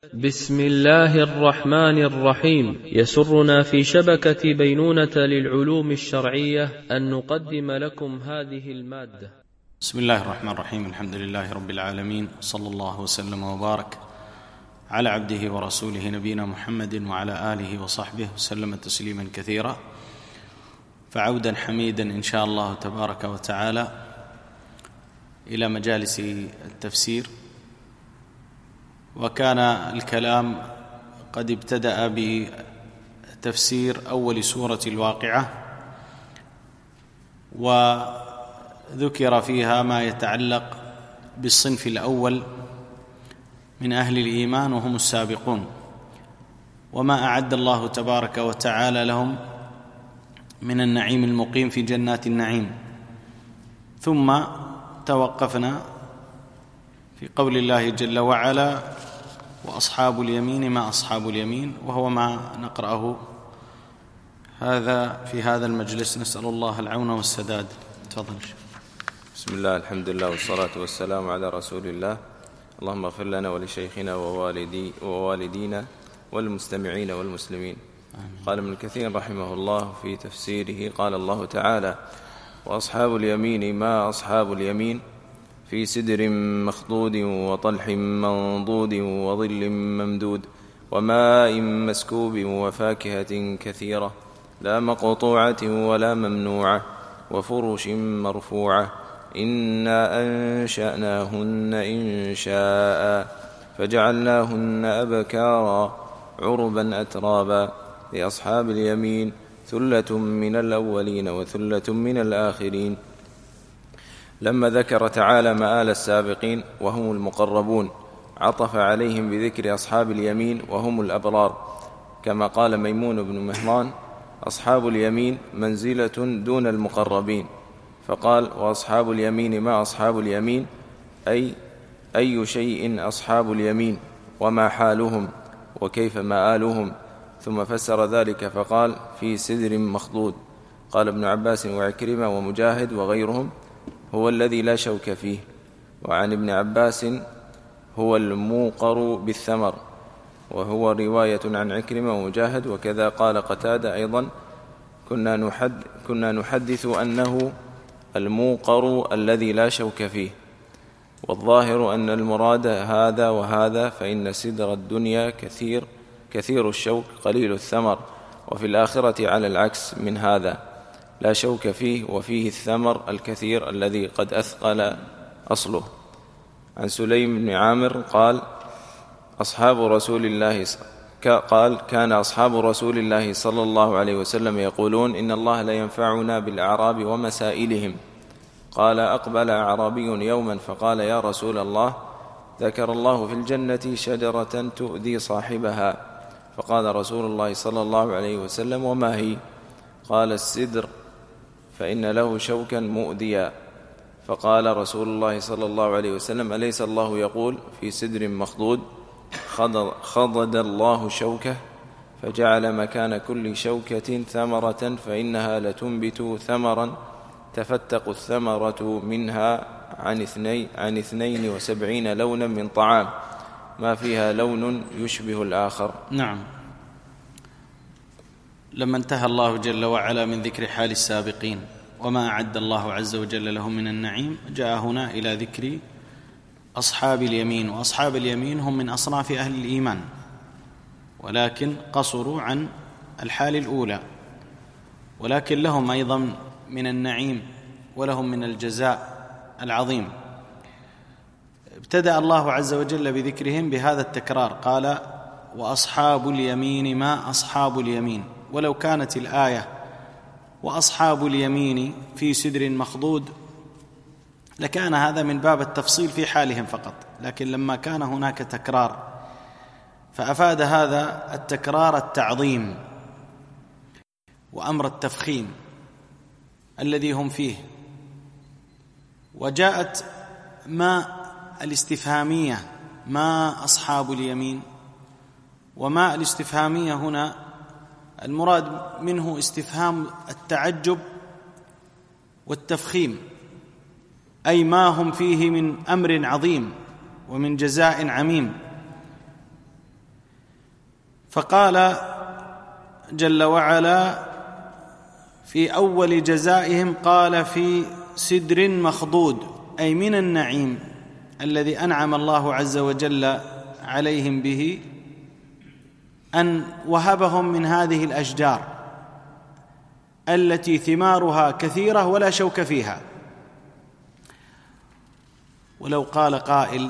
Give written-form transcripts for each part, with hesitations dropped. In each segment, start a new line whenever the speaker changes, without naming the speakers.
بسم الله الرحمن الرحيم. يسرنا في شبكة بينونة للعلوم الشرعية أن نقدم لكم هذه المادة.
بسم الله الرحمن الرحيم. الحمد لله رب العالمين، صلى الله وسلم وبارك على عبده ورسوله نبينا محمد وعلى آله وصحبه وسلم تسليما كثيرا. فعودا حميدا إن شاء الله تبارك وتعالى إلى مجالس التفسير. وكان الكلام قد ابتدأ بتفسير أول سورة الواقعة، وذكر فيها ما يتعلق بالصنف الأول من أهل الإيمان وهم السابقون، وما أعد الله تبارك وتعالى لهم من النعيم المقيم في جنات النعيم. ثم توقفنا في قول الله جل وعلا: وأصحاب اليمين ما أصحاب اليمين، وهو ما نقرأه هذا في هذا المجلس. نسأل الله العون والسداد. تفضل.
بسم الله، الحمد لله والصلاة والسلام على رسول الله. اللهم اغفر لنا ولشيخنا ووالدينا والمستمعين والمسلمين. قال ابن كثير رحمه الله في تفسيره: قال الله تعالى: وأصحاب اليمين ما أصحاب اليمين، في سدر مخضود وطلح منضود وظل ممدود وماء مسكوب وفاكهة كثيرة لا مقطوعة ولا ممنوعة وفرش مرفوعة إنا أنشأناهن إنشاء فجعلناهن أبكارا عربا أترابا لأصحاب اليمين ثلة من الأولين وثلة من الآخرين. لما ذكر تعالى مآل السابقين وهم المقربون، عطف عليهم بذكر أصحاب اليمين وهم الأبرار، كما قال ميمون بن مهران: أصحاب اليمين منزلة دون المقربين، فقال: وأصحاب اليمين ما أصحاب اليمين، أي شيء أصحاب اليمين وما حالهم وكيف مآلهم. ثم فسر ذلك فقال: في سدر مخضود. قال ابن عباس وعكرمة ومجاهد وغيرهم: هو الذي لا شوك فيه. وعن ابن عباس: هو الموقر بالثمر، وهو رواية عن عكرمة ومجاهد. وكذا قال قتادة أيضا: كنا نحدث أنه الموقر الذي لا شوك فيه. والظاهر أن المراد هذا وهذا، فإن سدر الدنيا كثير الشوك قليل الثمر، وفي الآخرة على العكس من هذا، لا شوك فيه وفيه الثمر الكثير الذي قد أثقل أصله. عن سليم بن عامر قال: كان أصحاب رسول الله صلى الله عليه وسلم يقولون: إن الله لا ينفعنا بالأعراب ومسائلهم. قال: أقبل أعرابي يوما فقال: يا رسول الله، ذكر الله في الجنة شجرة تؤذي صاحبها. فقال رسول الله صلى الله عليه وسلم: وما هي؟ قال: السدر، فإن له شوكا مؤذيا. فقال رسول الله صلى الله عليه وسلم: أليس الله يقول في سدر مخضود: خضد الله شوكه فجعل مكان كل شوكة ثمرة فإنها لتنبت ثمرا تفتق الثمرة منها عن 72 لونا من طعام ما فيها لون يشبه الآخر.
نعم. لما انتهى الله جل وعلا من ذكر حال السابقين وما أعد الله عز وجل لهم من النعيم، جاء هنا إلى ذكر أصحاب اليمين. وأصحاب اليمين هم من أصناف أهل الإيمان، ولكن قصروا عن الحال الأولى، ولكن لهم أيضا من النعيم ولهم من الجزاء العظيم. ابتدأ الله عز وجل بذكرهم بهذا التكرار، قال: وأصحاب اليمين ما أصحاب اليمين. ولو كانت الآية وأصحاب اليمين في سدر مخضود لكان هذا من باب التفصيل في حالهم فقط، لكن لما كان هناك تكرار فأفاد هذا التكرار التعظيم وأمر التفخيم الذي هم فيه. وجاءت ما الاستفهامية: ما أصحاب اليمين. وما الاستفهامية هنا المراد منه استفهام التعجب والتفخيم، أي ما هم فيه من أمر عظيم ومن جزاء عميم. فقال جل وعلا في أول جزائهم قال في سدر مخضود، أي من النعيم الذي أنعم الله عز وجل عليهم به، أن وهبهم من هذه الأشجار التي ثمارها كثيرة ولا شوك فيها. ولو قال قائل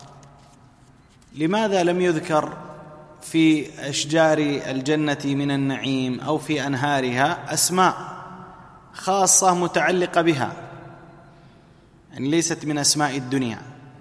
لماذا لم يذكر في أشجار الجنة من النعيم أو في أنهارها أسماء خاصة متعلقة بها، يعني ليست من أسماء الدنيا،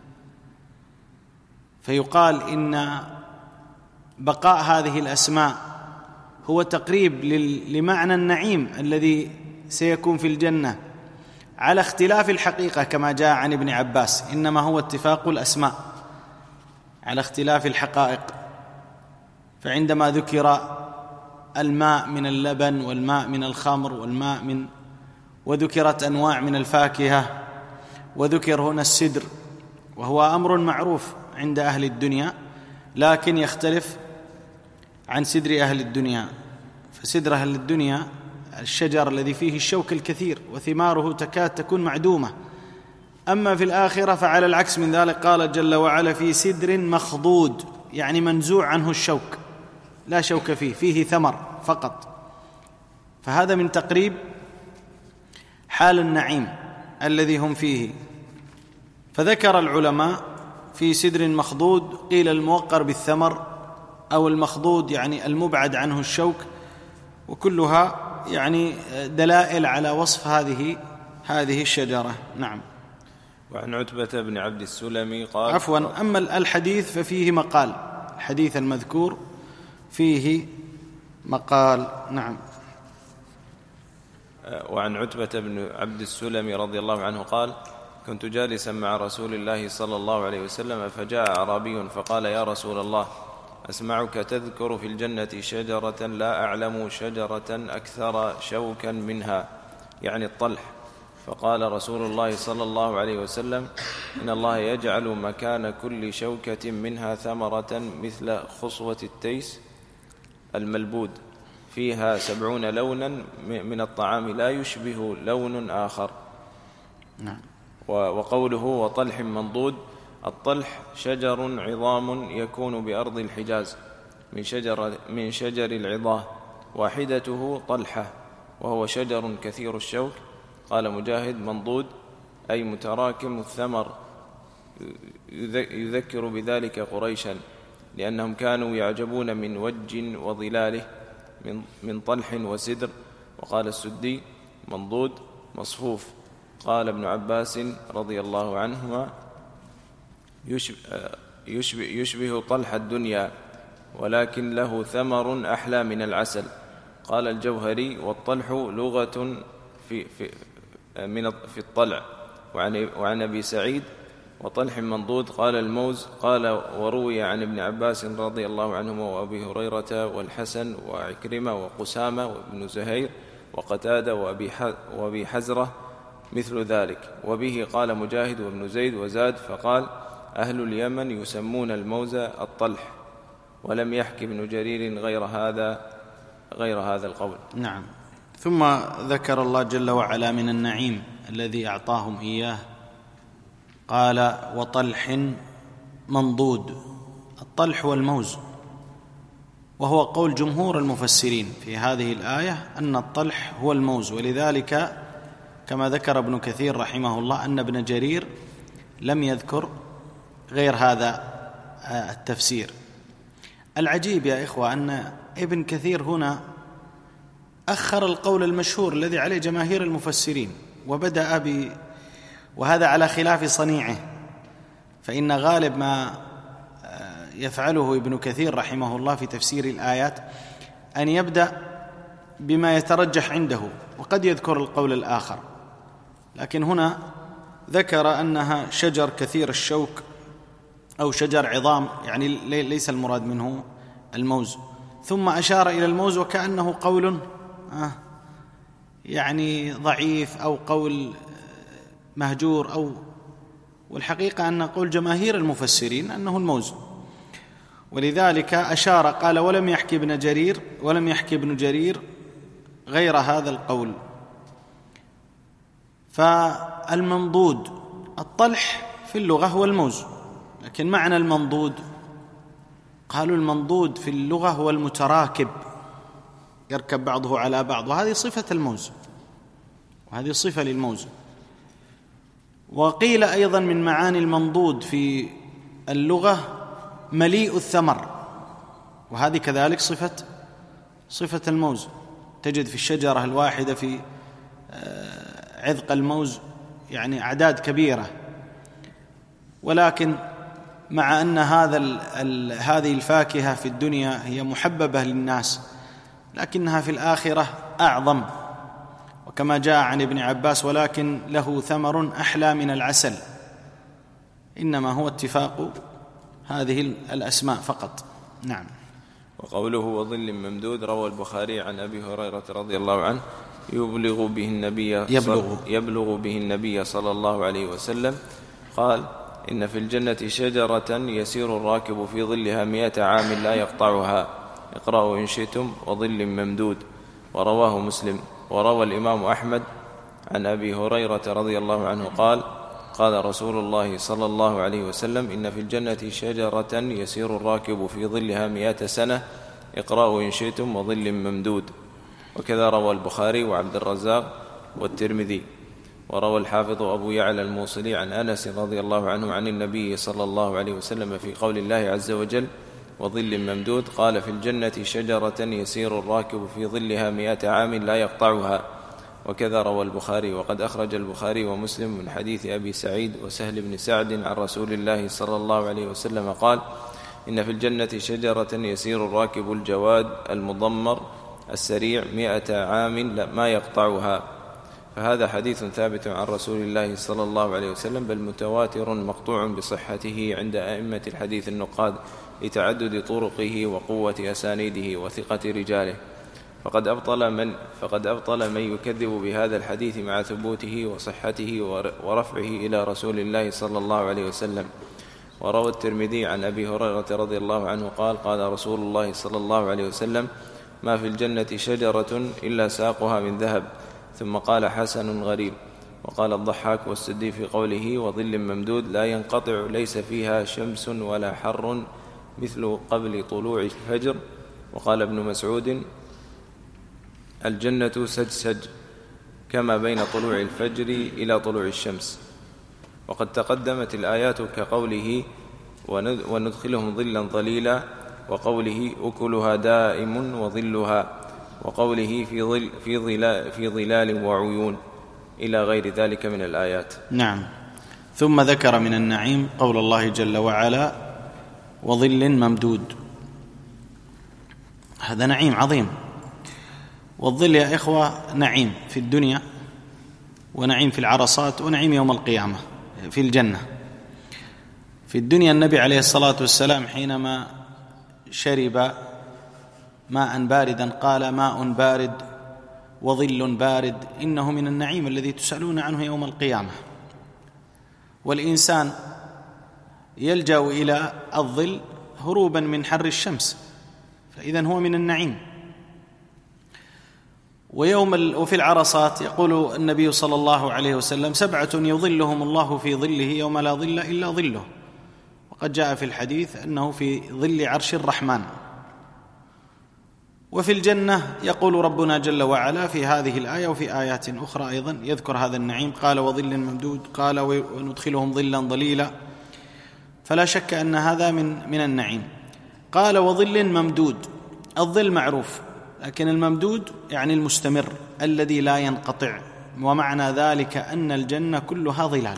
فيقال إن بقاء هذه الأسماء هو تقريب لمعنى النعيم الذي سيكون في الجنة، على اختلاف الحقيقة كما جاء عن ابن عباس، إنما هو اتفاق الأسماء على اختلاف الحقائق. فعندما ذكر الماء من اللبن والماء من الخمر والماء وذكرت أنواع من الفاكهة، وذكر هنا السدر، وهو أمر معروف عند أهل الدنيا لكن يختلف عن سدر أهل الدنيا. فسدر أهل الدنيا الشجر الذي فيه الشوك الكثير وثماره تكاد تكون معدومة، أما في الآخرة فعلى العكس من ذلك، قال جل وعلا في سدر مخضود، يعني منزوع عنه الشوك، لا شوك فيه ثمر فقط. فهذا من تقريب حال النعيم الذي هم فيه. فذكر العلماء في سدر مخضود، قيل الموقر بالثمر أو المخضود يعني المبعد عنه الشوك، وكلها يعني دلائل على وصف هذه الشجرة. نعم.
وعن عتبة بن عبد السلمي قال
عفوا، أما الحديث ففيه مقال، الحديث المذكور فيه مقال. نعم.
وعن عتبة بن عبد السلمي رضي الله عنه قال كنت جالسا مع رسول الله صلى الله عليه وسلم فجاء أعرابي فقال يا رسول الله أسمعك تذكر في الجنة شجرة لا أعلم شجرة أكثر شوكا منها، يعني الطلح. فقال رسول الله صلى الله عليه وسلم إن الله يجعل مكان كل شوكة منها ثمرة مثل خصوة التيس الملبود فيها 70 لونا من الطعام لا يشبه لون آخر.
نعم.
وقوله وطلح منضود، الطلح شجر عظام يكون بأرض الحجاز من شجر العظاه، واحدته طلحة، وهو شجر كثير الشوك. قال مجاهد منضود أي متراكم الثمر، يذكر بذلك قريشا لأنهم كانوا يعجبون من وج وظلاله من طلح وسدر. وقال السدي منضود مصفوف. قال ابن عباس رضي الله عنهما يشبه طلح الدنيا ولكن له ثمر أحلى من العسل. قال الجوهري والطلح لغة في الطلع. وعن أبي سعيد وطلح منضود قال الموز. قال وروي عن ابن عباس رضي الله عنهما وأبي هريرة والحسن وعكرمة وقسامة وابن زهير وقتادة وأبي حزرة مثل ذلك. وبه قال مجاهد وابن زيد وزاد فقال أهل اليمن يسمون الموز الطلح. ولم يحكي ابن جرير غير هذا القول.
نعم. ثم ذكر الله جل وعلا من النعيم الذي أعطاهم إياه، قال وطلح منضود. الطلح والموز، وهو قول جمهور المفسرين في هذه الآية أن الطلح هو الموز، ولذلك كما ذكر ابن كثير رحمه الله أن ابن جرير لم يذكر غير هذا التفسير. العجيب يا إخوة أن ابن كثير هنا أخر القول المشهور الذي عليه جماهير المفسرين وبدأ وهذا على خلاف صنيعه، فإن غالب ما يفعله ابن كثير رحمه الله في تفسير الآيات أن يبدأ بما يترجح عنده وقد يذكر القول الآخر، لكن هنا ذكر أنها شجر كثير الشوك أو شجر عظام، يعني ليس المراد منه الموز، ثم أشار إلى الموز وكأنه قول يعني ضعيف أو قول مهجور والحقيقة أن قول جماهير المفسرين أنه الموز. ولذلك أشار قال ولم يحكي ابن جرير غير هذا القول. فالمنضود الطلح في اللغة هو الموز، لكن معنى المنضود قالوا المنضود في اللغة هو المتراكب، يركب بعضه على بعض، وهذه صفة الموز، وهذه صفة للموز. وقيل أيضا من معاني المنضود في اللغة مليء الثمر، وهذه كذلك صفة الموز. تجد في الشجرة الواحدة في عذق الموز يعني أعداد كبيرة، ولكن مع أن هذه الفاكهة في الدنيا هي محببة للناس، لكنها في الآخرة أعظم، وكما جاء عن ابن عباس ولكن له ثمر أحلى من العسل، إنما هو اتفاق هذه الأسماء فقط. نعم.
وقوله وظل ممدود روى البخاري عن أبي هريرة رضي الله عنه يبلغ به النبي صلى الله عليه وسلم قال إن في الجنة شجرة يسير الراكب في ظلها 100 عام لا يقطعها، اقرأوا إن شئتم وظل ممدود. ورواه مسلم. وروى الإمام أحمد عن أبي هريرة رضي الله عنه قال قال رسول الله صلى الله عليه وسلم إن في الجنة شجرة يسير الراكب في ظلها 100 سنة، اقرأوا إن شئتم وظل ممدود. وكذا روى البخاري وعبد الرزاق والترمذي. وروى الحافظ أبو يعلى الموصلي عن أنس رضي الله عنه عن النبي صلى الله عليه وسلم في قول الله عز وجل وظل ممدود قال في الجنة شجرة يسير الراكب في ظلها 100 عام لا يقطعها. وكذا روى البخاري. وقد أخرج البخاري ومسلم من حديث أبي سعيد وسهل بن سعد عن رسول الله صلى الله عليه وسلم قال إن في الجنة شجرة يسير الراكب الجواد المضمر السريع 100 عام ما يقطعها. فهذا حديث ثابت عن رسول الله صلى الله عليه وسلم، بل متواتر مقطوع بصحته عند أئمة الحديث النقاد لتعدد طرقه وقوة أسانيده وثقة رجاله. فقد أبطل من يكذب بهذا الحديث مع ثبوته وصحته ورفعه إلى رسول الله صلى الله عليه وسلم. وروى الترمذي عن أبي هريرة رضي الله عنه قال قال رسول الله صلى الله عليه وسلم ما في الجنة شجرة إلا ساقها من ذهب، ثم قال حسن غريب. وقال الضحاك والسدي في قوله وظل ممدود لا ينقطع ليس فيها شمس ولا حر مثل قبل طلوع الفجر. وقال ابن مسعود الجنة سجسج كما بين طلوع الفجر إلى طلوع الشمس. وقد تقدمت الآيات كقوله وندخلهم ظلا ظليلا، وقوله أكلها دائم وظلها، وقوله في ظلال وعيون، إلى غير ذلك من الآيات.
نعم. ثم ذكر من النعيم قول الله جل وعلا وظل ممدود، هذا نعيم عظيم. والظل يا إخوة نعيم في الدنيا، ونعيم في العرصات، ونعيم يوم القيامة في الجنة. في الدنيا النبي عليه الصلاة والسلام حينما شرب ماء باردا قال ماء بارد وظل بارد إنه من النعيم الذي تسألون عنه يوم القيامة. والإنسان يلجأ إلى الظل هروبا من حر الشمس، فإذن هو من النعيم. وفي العرصات يقول النبي صلى الله عليه وسلم 7 يظلهم الله في ظله يوم لا ظل إلا ظله. وقد جاء في الحديث أنه في ظل عرش الرحمن. وفي الجنة يقول ربنا جل وعلا في هذه الآية وفي آيات أخرى أيضا يذكر هذا النعيم، قال وظل ممدود، قال وندخلهم ظلا ظليلا، فلا شك أن هذا من النعيم. قال وظل ممدود، الظل معروف، لكن الممدود يعني المستمر الذي لا ينقطع. ومعنى ذلك أن الجنة كلها ظلال،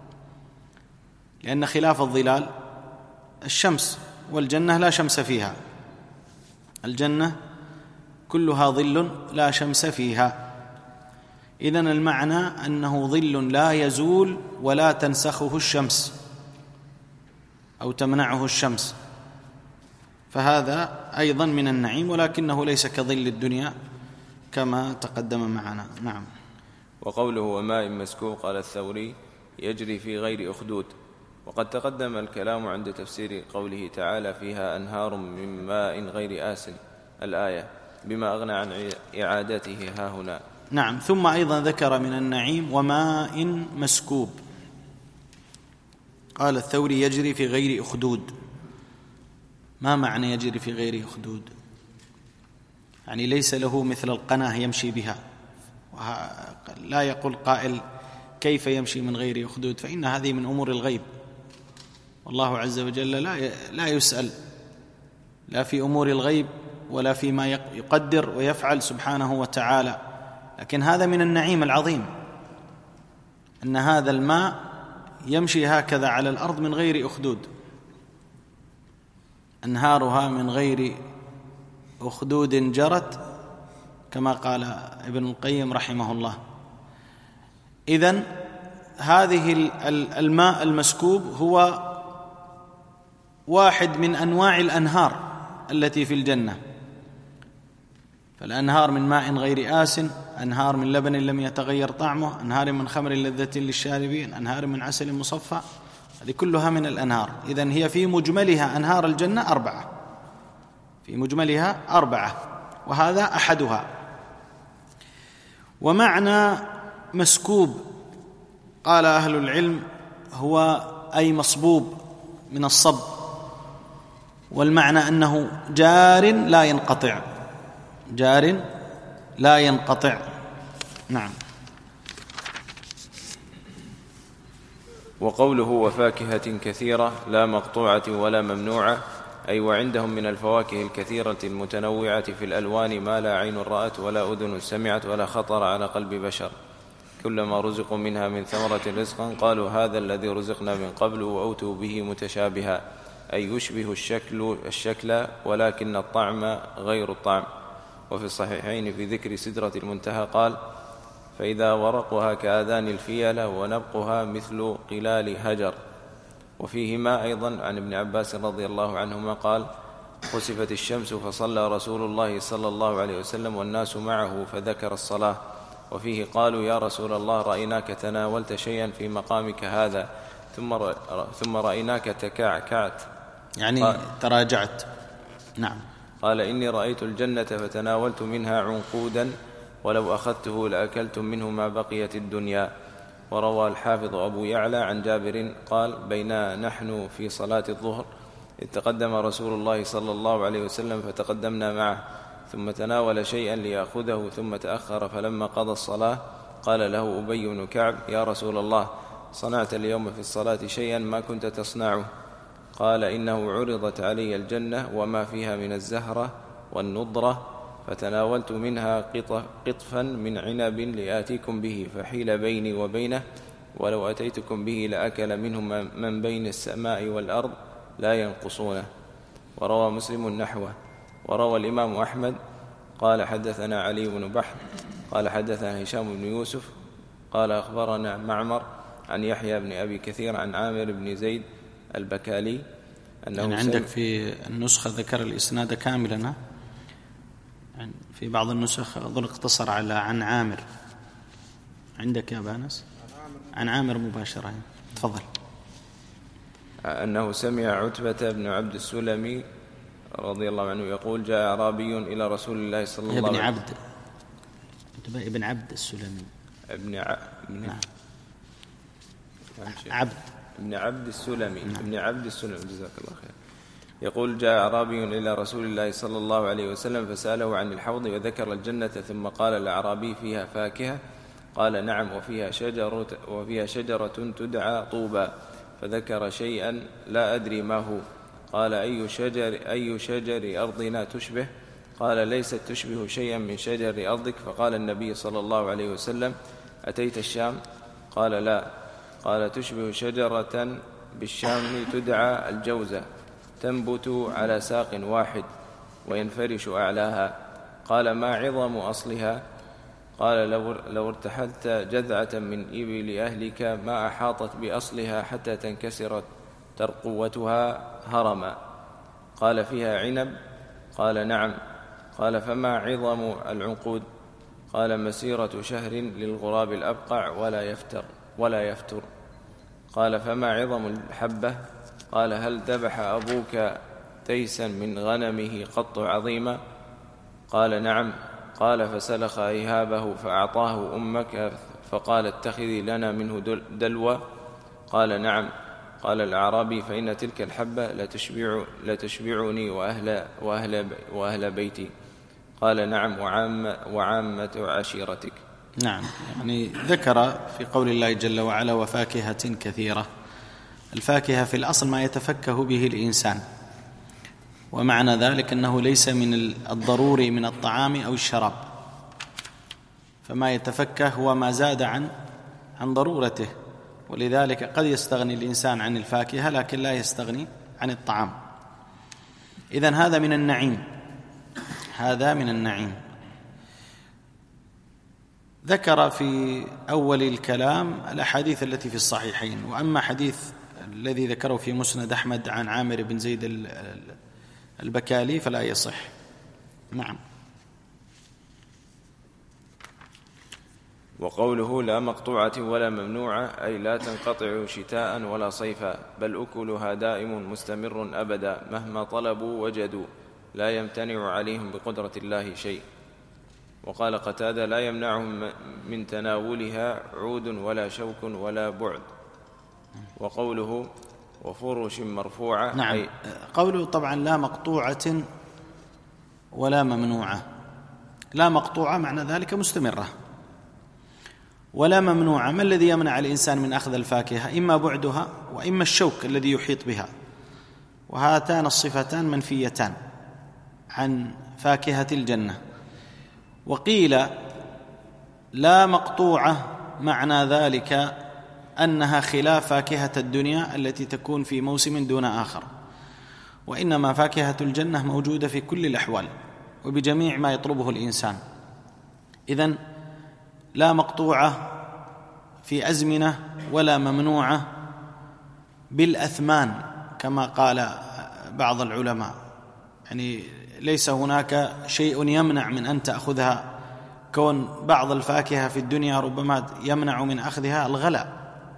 لأن خلاف الظلال الشمس، والجنة لا شمس فيها. الجنة كلها ظل لا شمس فيها. إذن المعنى أنه ظل لا يزول ولا تنسخه الشمس أو تمنعه الشمس، فهذا أيضا من النعيم، ولكنه ليس كظل الدنيا كما تقدم معنا. نعم.
وقوله وماء مسكوب قال الثوري يجري في غير أخدود. وقد تقدم الكلام عند تفسير قوله تعالى فيها أنهار من ماء غير آسن الآية، بما أغنى عن إعادته هاهنا.
نعم. ثم أيضا ذكر من النعيم وماء مسكوب. قال الثوري يجري في غير أخدود. ما معنى يجري في غير أخدود؟ يعني ليس له مثل القناة يمشي بها. لا يقول قائل كيف يمشي من غير أخدود، فإن هذه من أمور الغيب، والله عز وجل لا يسأل لا في أمور الغيب ولا فيما يقدر ويفعل سبحانه وتعالى. لكن هذا من النعيم العظيم أن هذا الماء يمشي هكذا على الأرض من غير أخدود، أنهارها من غير أخدود جرت، كما قال ابن القيم رحمه الله. إذن هذه الماء المسكوب هو واحد من أنواع الأنهار التي في الجنة. فالأنهار من ماء غير آسن، أنهار من لبن لم يتغير طعمه، أنهار من خمر لذة للشاربين، أنهار من عسل مصفى، هذه كلها من الأنهار. إذن هي في مجملها أنهار الجنة 4، في مجملها 4، وهذا أحدها. ومعنى مسكوب قال أهل العلم هو أي مصبوب من الصب، والمعنى أنه جار لا ينقطع، جار لا ينقطع. نعم.
وقوله وفاكهة كثيرة لا مقطوعة ولا ممنوعة، أي وعندهم من الفواكه الكثيرة المتنوعة في الألوان ما لا عين رأت ولا أذن سمعت ولا خطر على قلب بشر. كلما رزقوا منها من ثمرة رزقا قالوا هذا الذي رزقنا من قبل وأوتوا به متشابها، أي يشبه الشكل ولكن الطعم غير الطعم. وفي الصحيحين في ذكر سدرة المنتهى قال فإذا ورقها كآذان الفيلة ونبقها مثل قلال هجر. وفيهما أيضا عن ابن عباس رضي الله عنهما قال خسفت الشمس فصلى رسول الله صلى الله عليه وسلم والناس معه فذكر الصلاة. وفيه قالوا يا رسول الله رأيناك تناولت شيئا في مقامك هذا ثم رأيناك تكعكعت،
يعني تراجعت. نعم.
قال إني رأيت الجنة فتناولت منها عنقودا ولو أخذته لأكلتم منه ما بقيت الدنيا. وروى الحافظ أبو يعلى عن جابر قال بينا نحن في صلاة الظهر إذ تقدم رسول الله صلى الله عليه وسلم فتقدمنا معه ثم تناول شيئا ليأخذه ثم تأخر، فلما قضى الصلاة قال له أبي بن كعب يا رسول الله صنعت اليوم في الصلاة شيئا ما كنت تصنعه؟ قال إنه عرضت علي الجنة وما فيها من الزهرة والنضرة فتناولت منها قطفا من عنب لآتيكم به فحيل بيني وبينه ولو أتيتكم به لأكل منه من بين السماء والأرض لا ينقصونه. وروى مسلم نحوه. وروى الإمام أحمد قال حدثنا علي بن بحر قال حدثنا هشام بن يوسف قال أخبرنا معمر عن يحيى بن أبي كثير عن عامر بن زيد البكالي أنه
يعني عندك في النسخة ذكر الإسناد كاملا، يعني في بعض النسخ أظن اقتصر على عن عامر. عندك يا بانس عن عامر مباشرة. تفضل.
أنه سمع عتبة بن عبد السلمي رضي الله عنه يقول جاء أعرابي إلى رسول الله صلى الله عليه وسلم.
ابن عبد السلمي
ابن عبد السلمي ابن عبد السلمي جزاك الله خير. يقول جاء أعرابي إلى رسول الله صلى الله عليه وسلم فسأله عن الحوض وذكر الجنة ثم قال الأعرابي فيها فاكهة؟ قال نعم وفيها شجرة تدعى طوبى، فذكر شيئا لا أدري ما هو. قال أي شجر أرضنا تشبه؟ قال ليست تشبه شيئا من شجر أرضك. فقال النبي صلى الله عليه وسلم أتيت الشام؟ قال لا. قال تشبه شجرة بالشام تدعى الجوزة تنبت على ساق واحد وينفرش أعلاها. قال ما عظم أصلها؟ قال لو ارتحلت جذعة من إبل أهلك ما أحاطت بأصلها حتى تنكسر ترقوتها هرما. قال فيها عنب؟ قال نعم. قال فما عظم العنقود؟ قال مسيرة شهر للغراب الأبقع ولا يفتر. قال: فما عظم الحبة؟ قال: هل ذبح أبوك تيسا من غنمه قط عظيما؟ قال: نعم. قال: فسلخ إيهابه فأعطاه أمك فقال: اتخذي لنا منه دلوى؟ قال: نعم. قال الأعرابي: فإن تلك الحبة لتشبعني وأهل بيتي. قال: نعم، وعامة عشيرتك.
نعم، يعني ذكر في قول الله جل وعلا: وفاكهة كثيرة. الفاكهة في الأصل ما يتفكه به الإنسان، ومعنى ذلك أنه ليس من الضروري من الطعام أو الشراب، فما يتفكه هو ما زاد عن ضرورته، ولذلك قد يستغني الإنسان عن الفاكهة لكن لا يستغني عن الطعام. إذن هذا من النعيم، هذا من النعيم. ذكر في أول الكلام الأحاديث التي في الصحيحين، وأما حديث الذي ذكره في مسند أحمد عن عامر بن زيد البكالي فلا يصح. نعم.
وقوله: لا مقطوعة ولا ممنوعة، أي لا تنقطع شتاء ولا صيفا، بل أكلها دائم مستمر أبدا، مهما طلبوا وجدوا، لا يمتنع عليهم بقدرة الله شيء. وقال قتادة: لا يمنعهم من تناولها عود ولا شوك ولا بعد. وقوله: وفرش مرفوعة،
نعم، قوله طبعا لا مقطوعة ولا ممنوعة. لا مقطوعة معنى ذلك مستمرة، ولا ممنوعة. ما الذي يمنع الإنسان من أخذ الفاكهة؟ إما بعدها وإما الشوك الذي يحيط بها، وهاتان الصفتان منفيتان عن فاكهة الجنة. وقيل لا مقطوعة معنى ذلك أنها خلاف فاكهة الدنيا التي تكون في موسم دون آخر، وإنما فاكهة الجنة موجودة في كل الأحوال وبجميع ما يطلبه الإنسان. إذن لا مقطوعة في أزمنة ولا ممنوعة بالأثمان كما قال بعض العلماء، يعني ليس هناك شيء يمنع من أن تأخذها، كون بعض الفاكهة في الدنيا ربما يمنع من أخذها الغلاء،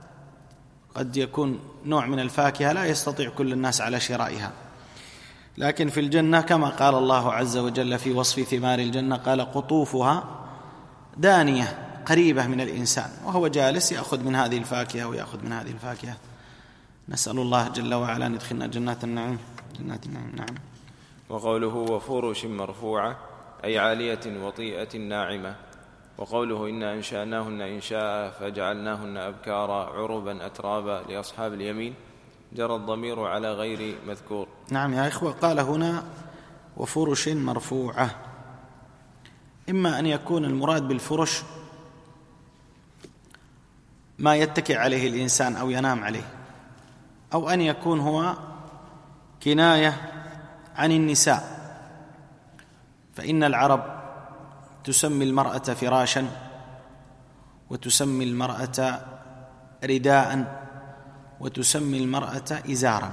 قد يكون نوع من الفاكهة لا يستطيع كل الناس على شرائها، لكن في الجنة كما قال الله عز وجل في وصف ثمار الجنة قال: قطوفها دانية، قريبة من الإنسان، وهو جالس يأخذ من هذه الفاكهة ويأخذ من هذه الفاكهة. نسأل الله جل وعلا أن يدخلنا جنات النعيم. نعم.
وقوله: وفرش مرفوعة، أي عالية وطيئة ناعمة. وقوله: إنا أنشأناهن إنشاء فجعلناهن أبكارا عربا أترابا لأصحاب اليمين، جرى الضمير على غير مذكور.
نعم يا إخوة، قال هنا وفرش مرفوعة، إما أن يكون المراد بالفرش ما يتكئ عليه الإنسان أو ينام عليه، أو أن يكون هو كناية عن النساء، فإن العرب تسمي المرأة فراشا، وتسمي المرأة رداء، وتسمي المرأة إزارا.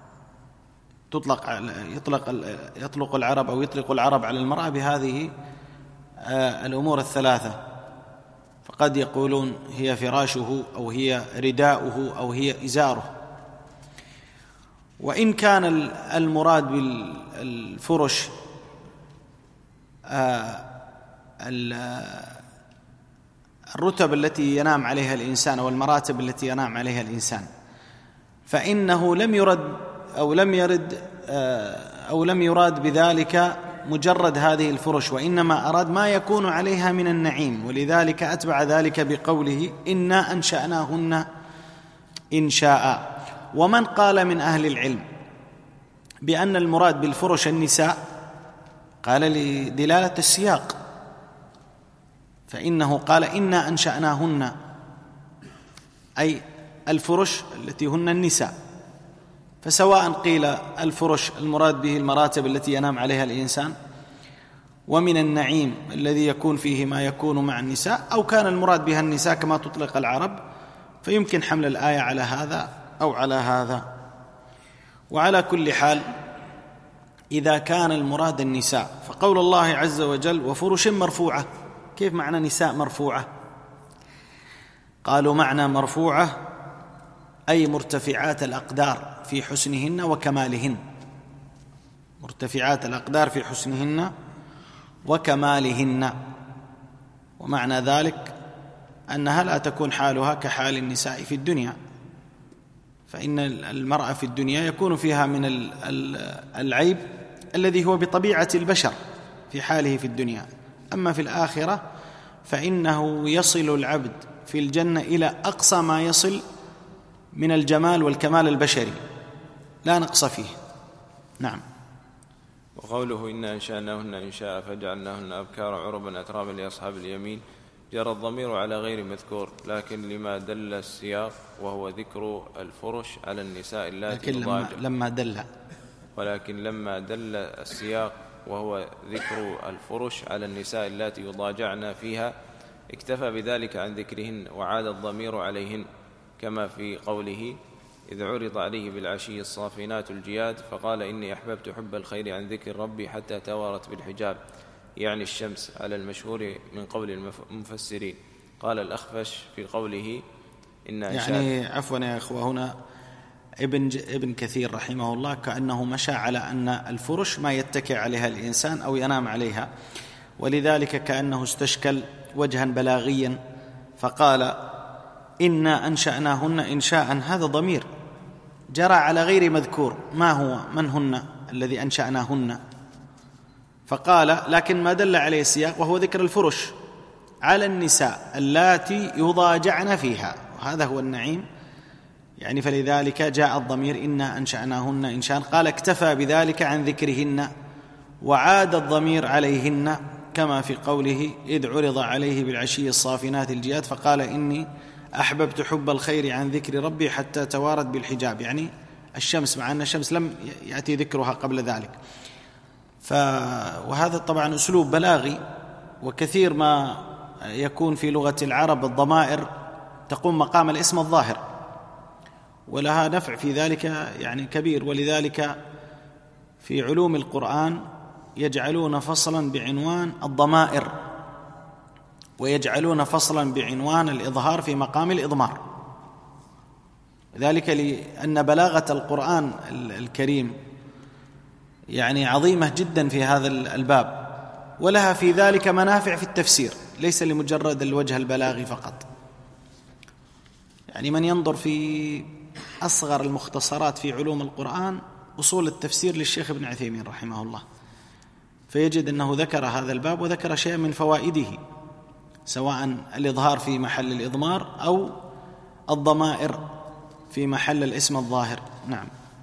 يطلق العرب أو يطلق العرب على المرأة بهذه الأمور الثلاثة، فقد يقولون هي فراشه أو هي رداؤه أو هي إزاره. وإن كان المراد بالفرش الرتب التي ينام عليها الإنسان أو المراتب التي ينام عليها الإنسان، فإنه لم يراد بذلك مجرد هذه الفرش، وإنما أراد ما يكون عليها من النعيم، ولذلك أتبع ذلك بقوله: إنا أنشأناهن إنشاء. ومن قال من أهل العلم بأن المراد بالفرش النساء قال لدلالة السياق، فإنه قال: إنا أنشأناهن، أي الفرش التي هن النساء. فسواء قيل الفرش المراد به المراتب التي ينام عليها الإنسان، ومن النعيم الذي يكون فيه ما يكون مع النساء، أو كان المراد بها النساء كما تطلق العرب، فيمكن حمل الآية على هذا أو على هذا. وعلى كل حال إذا كان المراد النساء، فقول الله عز وجل: وفرش مرفوعة، كيف معنى نساء مرفوعة؟ قالوا معنى مرفوعة أي مرتفعات الأقدار في حسنهن وكمالهن، مرتفعات الأقدار في حسنهن وكمالهن. ومعنى ذلك أنها لا تكون حالها كحال النساء في الدنيا، فإن المرأة في الدنيا يكون فيها من العيب الذي هو بطبيعة البشر في حاله في الدنيا، أما في الآخرة فإنه يصل العبد في الجنة إلى أقصى ما يصل من الجمال والكمال البشري، لا نقص فيه. نعم.
وقوله إنا أنشأناهن إنشاء فجعلناهن أبكارا عربا أترابا لأصحاب اليمين، جرى الضمير على غير مذكور، لكن لما دل السياق وهو ذكر الفرش على النساء اللاتي ولكن لما دل السياق وهو ذكر الفرش على النساء اللاتي يضاجعن فيها اكتفى بذلك عن ذكرهن، وعاد الضمير عليهن، كما في قوله إذ عرض عليه بالعشي الصافنات الجياد فقال إني أحببت حب الخير عن ذكر ربي حتى توارت بالحجاب، يعني الشمس، على المشهور من قول المفسرين. قال الأخفش في قوله إن
يعني عفوا يا أخوة، هنا ابن كثير رحمه الله كأنه مشى على أن الفرش ما يتكئ عليها الإنسان أو ينام عليها، ولذلك كأنه استشكل وجها بلاغيا فقال إنا أنشأناهن إنشاء، هذا ضمير جرى على غير مذكور، ما هو من هن الذي أنشأناهن؟ فقال لكن ما دل عليه السياق وهو ذكر الفرش على النساء اللاتي يضاجعن فيها، وهذا هو النعيم يعني، فلذلك جاء الضمير إنا أنشأناهن إنشاء، قال اكتفى بذلك عن ذكرهن، وعاد الضمير عليهن كما في قوله إذ عرض عليه بالعشي الصافنات الجياد فقال إني أحببت حب الخير عن ذكر ربي حتى توارت بالحجاب، يعني الشمس، مع أن الشمس لم يأتي ذكرها قبل ذلك. وهذا طبعا أسلوب بلاغي، وكثير ما يكون في لغة العرب الضمائر تقوم مقام الاسم الظاهر، ولها نفع في ذلك يعني كبير، ولذلك في علوم القرآن يجعلون فصلا بعنوان الضمائر، ويجعلون فصلا بعنوان الإظهار في مقام الإضمار، ذلك لأن بلاغة القرآن الكريم يعني عظيمة جدا في هذا الباب، ولها في ذلك منافع في التفسير، ليس لمجرد الوجه البلاغي فقط. يعني من ينظر في أصغر المختصرات في علوم القرآن أصول التفسير للشيخ ابن عثيمين رحمه الله، فيجد أنه ذكر هذا الباب وذكر شيئا من فوائده، سواء الإظهار في محل الإضمار أو الضمائر في محل الاسم الظاهر. نعم.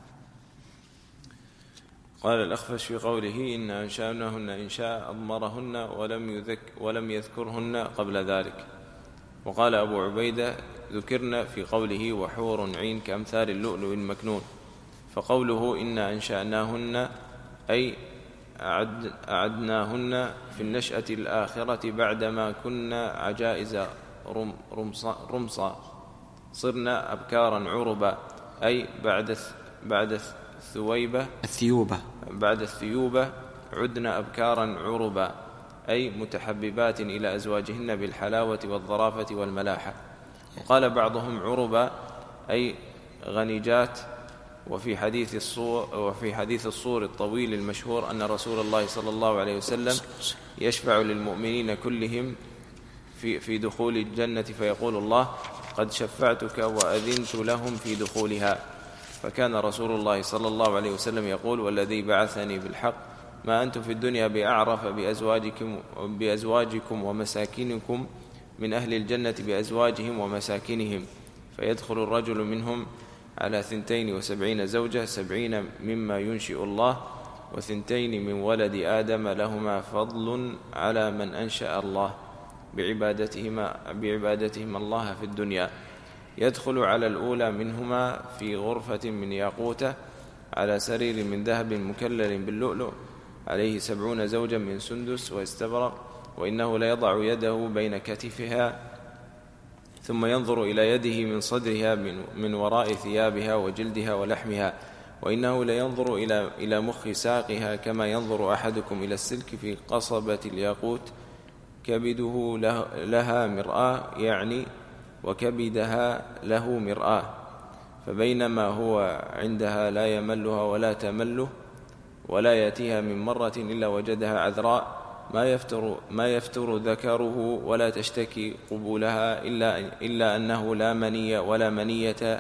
قال الأخفش في قوله إن أنشأناهن إنشاء أضمرهن ولم يذكرهن قبل ذلك. وقال أبو عبيدة ذكرنا في قوله وحور عين كأمثال اللؤلؤ المكنون، فقوله إن أنشأناهن أي أعدناهن في النشأة الآخرة بعدما كنا عجائز رمصا صرنا أبكارا عربا، أي بعد الثيوبة عدنا أبكارا عربا، أي متحببات إلى أزواجهن بالحلاوة والظرافة والملاحة. وقال بعضهم عربا أي غنيجات. وفي حديث الصور الطويل المشهور أن رسول الله صلى الله عليه وسلم يشفع للمؤمنين كلهم في دخول الجنة، فيقول الله قد شفعتك وأذنت لهم في دخولها. فكان رسول الله صلى الله عليه وسلم يقول والذي بعثني بالحق ما أنتم في الدنيا بأعرف بأزواجكم ومساكنكم من أهل الجنة بأزواجهم ومساكنهم، فيدخل الرجل منهم على 72 زوجة، 70 مما ينشئ الله و2 من ولد آدم لهما فضل على من أنشأ الله بعبادتهما الله في الدنيا. يدخل على الأولى منهما في غرفة من ياقوتة على سرير من ذهب مكلل باللؤلؤ، عليه 70 زوجا من سندس واستبرق، وإنه ليضع يده بين كتفها ثم ينظر إلى يده من صدرها من وراء ثيابها وجلدها ولحمها، وإنه لينظر إلى مخ ساقها كما ينظر أحدكم إلى السلك في قصبة الياقوت، كبده لها مرآة، يعني وكبدها له مرآة. فبينما هو عندها لا يملها ولا تمله ولا يأتيها من مرة إلا وجدها عذراء ما يفتر ذكره ولا تشتكي قبولها إلا أنه لا مني ولا منية.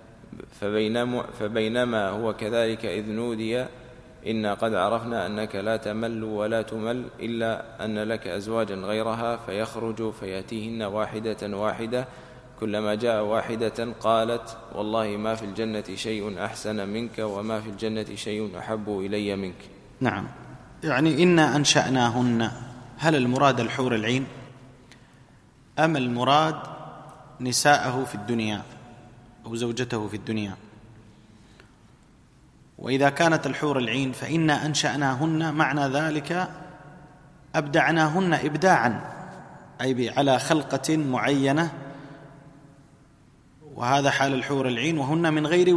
فبينما هو كذلك إذ نودي إنا قد عرفنا أنك لا تمل ولا تمل إلا أن لك أزواجا غيرها، فيخرج فيأتيهن واحدة واحدة، كلما جاء واحدة قالت والله ما في الجنة شيء أحسن منك وما في الجنة شيء أحب إلي منك.
نعم، يعني إنا أنشأناهن، هل المراد الحور العين أم المراد نساءه في الدنيا أو زوجته في الدنيا؟ وإذا كانت الحور العين فإنا أنشأناهن معنى ذلك أبدعناهن إبداعا، أي على خلقة معينة، وهذا حال الحور العين، وهن من غير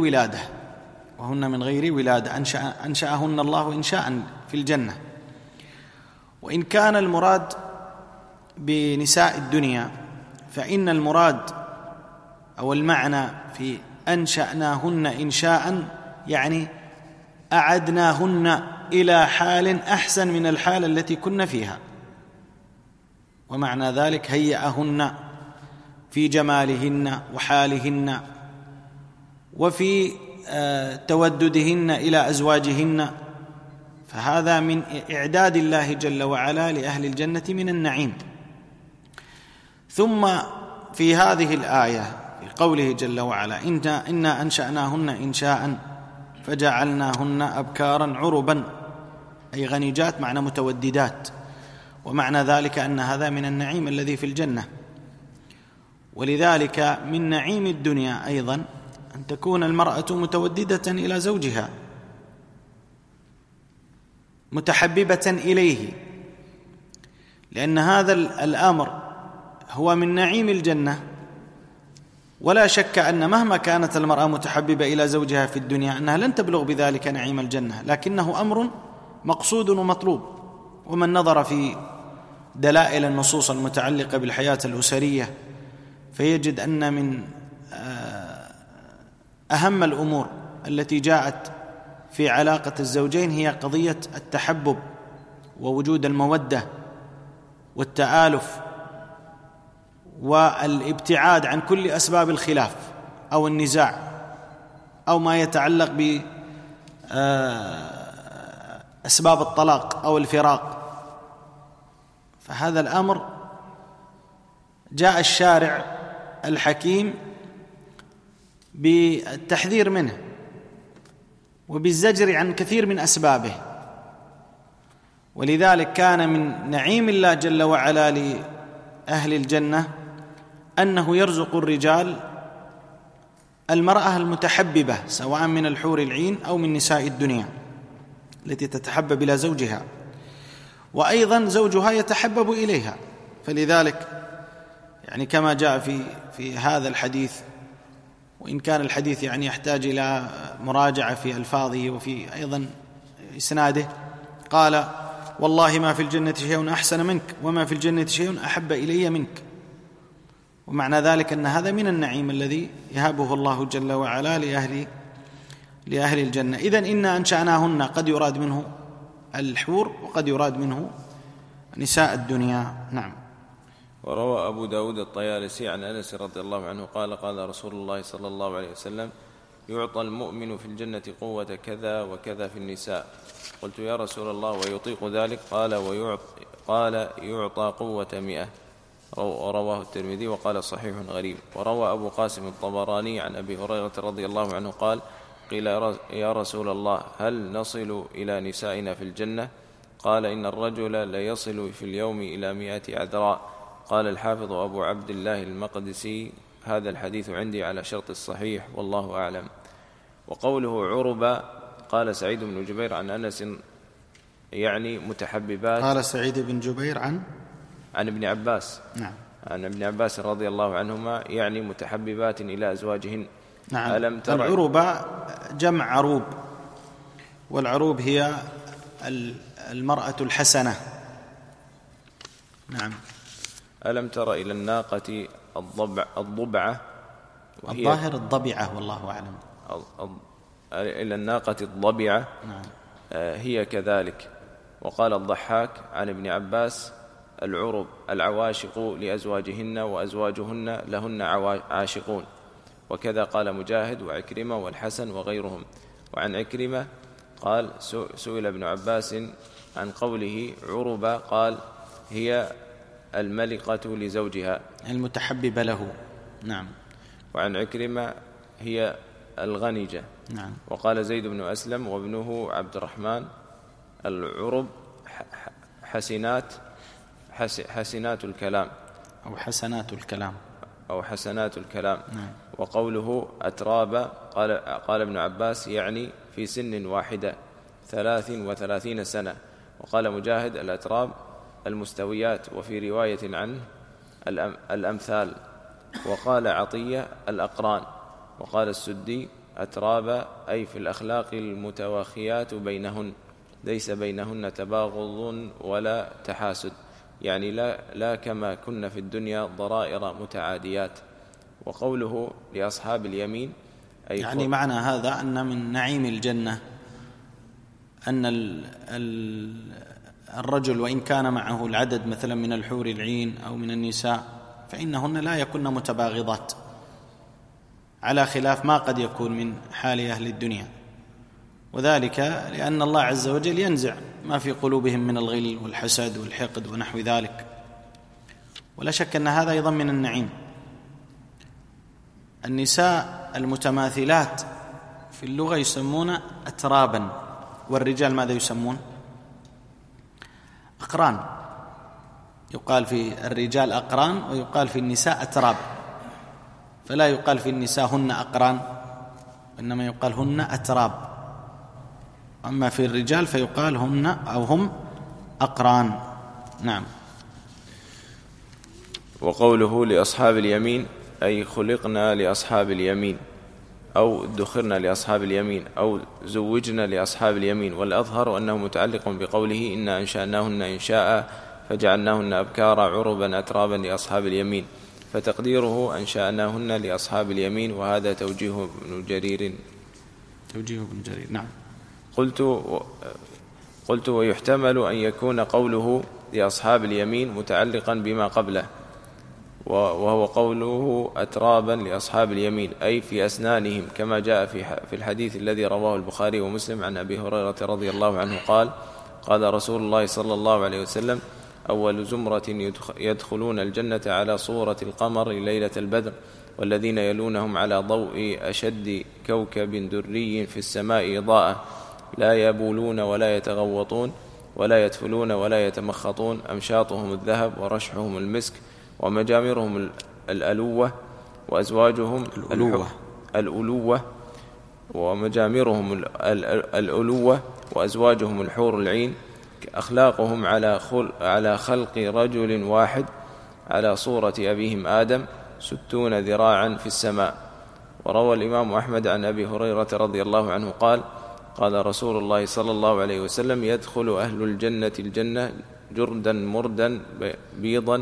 ولادة أنشأهن الله إنشاء في الجنة. وإن كان المراد بنساء الدنيا فإن المراد أو المعنى في أنشأناهن إنشاء يعني أعدناهن إلى حال أحسن من الحال التي كن فيها، ومعنى ذلك هيأهن في جمالهن وحالهن وفي توددهن إلى أزواجهن، فهذا من إعداد الله جل وعلا لأهل الجنة من النعيم. ثم في هذه الآية في قوله جل وعلا إنا أنشأناهن إنشاء فجعلناهن أبكارا عربا، أي غنيجات معنى متوددات، ومعنى ذلك أن هذا من النعيم الذي في الجنة. ولذلك من نعيم الدنيا أيضا أن تكون المرأة متوددة إلى زوجها متحببة إليه، لأن هذا الأمر هو من نعيم الجنة. ولا شك أن مهما كانت المرأة متحببة إلى زوجها في الدنيا أنها لن تبلغ بذلك نعيم الجنة، لكنه أمر مقصود ومطلوب. ومن نظر في دلائل النصوص المتعلقة بالحياة الأسرية فيجد أن من أهم الأمور التي جاءت في علاقة الزوجين هي قضية التحبب ووجود المودة والتآلف والابتعاد عن كل أسباب الخلاف أو النزاع أو ما يتعلق بأسباب الطلاق أو الفراق. فهذا الأمر جاء الشارع الحكيم بالتحذير منه وبالزجر عن كثير من أسبابه. ولذلك كان من نعيم الله جل وعلا لأهل الجنة أنه يرزق الرجال المرأة المتحببة سواء من الحور العين أو من نساء الدنيا التي تتحبب إلى زوجها، وأيضا زوجها يتحبب إليها. فلذلك يعني كما جاء في هذا الحديث، وإن كان الحديث يعني يحتاج إلى مراجعة في ألفاظه وفي أيضا إسناده، قال والله ما في الجنة شيء أحسن منك وما في الجنة شيء أحب إلي منك. ومعنى ذلك أن هذا من النعيم الذي يهبه الله جل وعلا لأهل الجنة. إذن إنا أنشأناهن قد يراد منه الحور وقد يراد منه نساء الدنيا. نعم.
وروى أبو داود الطيالسي عن أنس رضي الله عنه قال قال رسول الله صلى الله عليه وسلم يعطى المؤمن في الجنة قوة كذا وكذا في النساء. قلت يا رسول الله ويطيق ذلك؟ قال يعطى قوة 100. ورواه الترمذي وقال صحيح غريب. وروى أبو قاسم الطبراني عن أبي هريرة رضي الله عنه قال قيل يا رسول الله هل نصل إلى نسائنا في الجنة؟ قال إن الرجل ليصل في اليوم إلى 100 عذراء. قال الحافظ أبو عبد الله المقدسي هذا الحديث عندي على شرط الصحيح والله أعلم. وقوله عربا قال سعيد بن جبير عن أنس يعني متحببات.
قال سعيد بن جبير عن
ابن عباس.
نعم.
عن ابن عباس رضي الله عنهما يعني متحببات إلى أزواجهن.
نعم. العربة جمع عروب، والعروب هي المرأة الحسنة. نعم.
ألم تر إلى الناقة الضبعة
الظاهر الضبعة والله أعلم.
إلى الناقة الضبعة.
نعم.
هي كذلك. وقال الضحاك عن ابن عباس: العرب العواشق لأزواجهن وأزواجهن لهن عاشقون. وكذا قال مجاهد وعكرمة والحسن وغيرهم. وعن عكرمة قال: سئل ابن عباس عن قوله عربة، قال: هي الملقة لزوجها،
المتحببة له. نعم.
وعن عكرمة: هي الغنجة.
نعم.
وقال زيد بن أسلم وابنه عبد الرحمن: العرب حسنات الكلام أو حسنات الكلام.
نعم.
وقوله أتراب قال ابن عباس: يعني في سن واحدة 33 سنة. وقال مجاهد: الأتراب المستويات، وفي رواية عنه الأمثال. وقال عطية: الأقران. وقال السدي: أتراب أي في الأخلاق المتواخيات بينهن، ليس بينهن تباغض ولا تحاسد، يعني لا كما كن في الدنيا ضرائر متعاديات. وقوله لأصحاب اليمين أي
يعني معنى هذا أن من نعيم الجنة أن الرجل وإن كان معه العدد مثلا من الحور العين أو من النساء فإنهن لا يكن متباغضات، على خلاف ما قد يكون من حال أهل الدنيا، وذلك لأن الله عز وجل ينزع ما في قلوبهم من الغل والحسد والحقد ونحو ذلك. ولا شك أن هذا أيضا من النعيم. النساء المتماثلات في اللغة يسمون أترابا، والرجال ماذا يسمون؟ أقران. يقال في الرجال أقران ويقال في النساء أتراب، فلا يقال في النساء هن أقران، إنما يقال هن أتراب. أما في الرجال فيقال هن أو هم أقران. نعم.
وقوله لأصحاب اليمين أي خلقنا لأصحاب اليمين، أو دخرنا لأصحاب اليمين، أو زوجنا لأصحاب اليمين. والأظهر أنه متعلق بقوله إنا أنشأناهن إنشاء فجعلناهن أبكارا عربا أترابا لأصحاب اليمين، فتقديره أنشأناهن لأصحاب اليمين. وهذا توجيه ابن جرير.
نعم.
قلت ويحتمل أن يكون قوله لأصحاب اليمين متعلقا بما قبله، وهو قوله أترابا لأصحاب اليمين أي في أسنانهم، كما جاء في الحديث الذي رواه البخاري ومسلم عن أبي هريرة رضي الله عنه قال: قال رسول الله صلى الله عليه وسلم: أول زمرة يدخلون الجنة على صورة القمر ليلة البدر، والذين يلونهم على ضوء أشد كوكب دري في السماء إضاءة، لا يبولون ولا يتغوطون ولا يتفلون ولا يتمخطون، أمشاطهم الذهب ورشحهم المسك، ومجامرهم الألوة وأزواجهم الألوة ومجامرهم الألوة وأزواجهم الحور العين، أخلاقهم على خلق رجل واحد على صورة أبيهم آدم 60 ذراعا في السماء. وروى الإمام أحمد عن أبي هريرة رضي الله عنه قال: قال رسول الله صلى الله عليه وسلم: يدخل أهل الجنة الجنة جردا مردا بيضا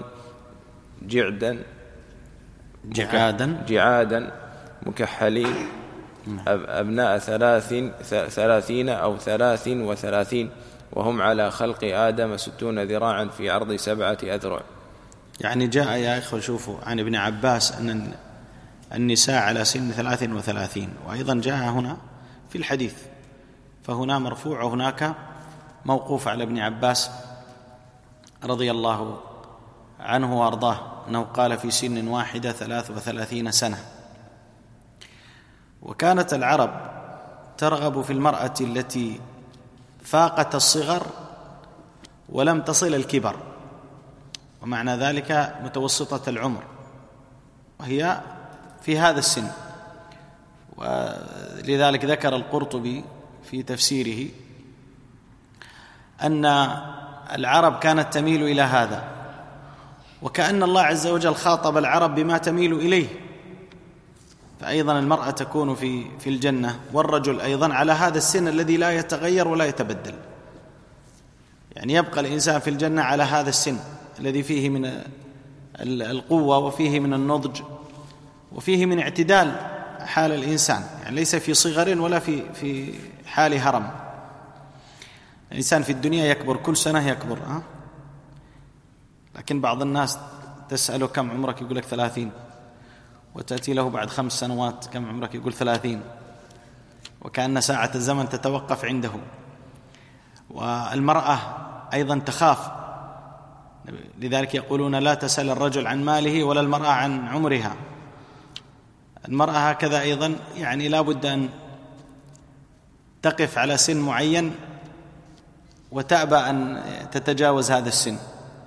جعادا مكحلين أبناء 30 أو 33، وهم على خلق آدم 60 ذراعا في عرض 7 أذرع.
يعني جاء يا إخوة شوفوا عن ابن عباس أن النساء على سن 33، وأيضا جاء هنا في الحديث، فهنا مرفوع وهناك موقوف على ابن عباس رضي الله عنه وأرضاه أنه قال في سن واحدة 33 سنة. وكانت العرب ترغب في المرأة التي فاقت الصغر ولم تصل الكبر، ومعنى ذلك متوسطة العمر، وهي في هذا السن. ولذلك ذكر القرطبي في تفسيره أن العرب كانت تميل إلى هذا، وكأن الله عز وجل خاطب العرب بما تميل إليه، فأيضا المرأة تكون في الجنة، والرجل أيضا على هذا السن الذي لا يتغير ولا يتبدل، يعني يبقى الإنسان في الجنة على هذا السن الذي فيه من القوة وفيه من النضج وفيه من اعتدال حال الإنسان، يعني ليس في صغر ولا في حال هرم. الإنسان في الدنيا يكبر، كل سنة يكبر، لكن بعض الناس تسأله كم عمرك يقول لك 30، وتأتي له بعد 5 سنوات كم عمرك يقول 30، وكأن ساعة الزمن تتوقف عنده. والمرأة أيضا تخاف، لذلك يقولون لا تسأل الرجل عن ماله ولا المرأة عن عمرها. المرأة هكذا أيضا، يعني لا بد أن تقف على سن معين وتأبى أن تتجاوز هذا السن.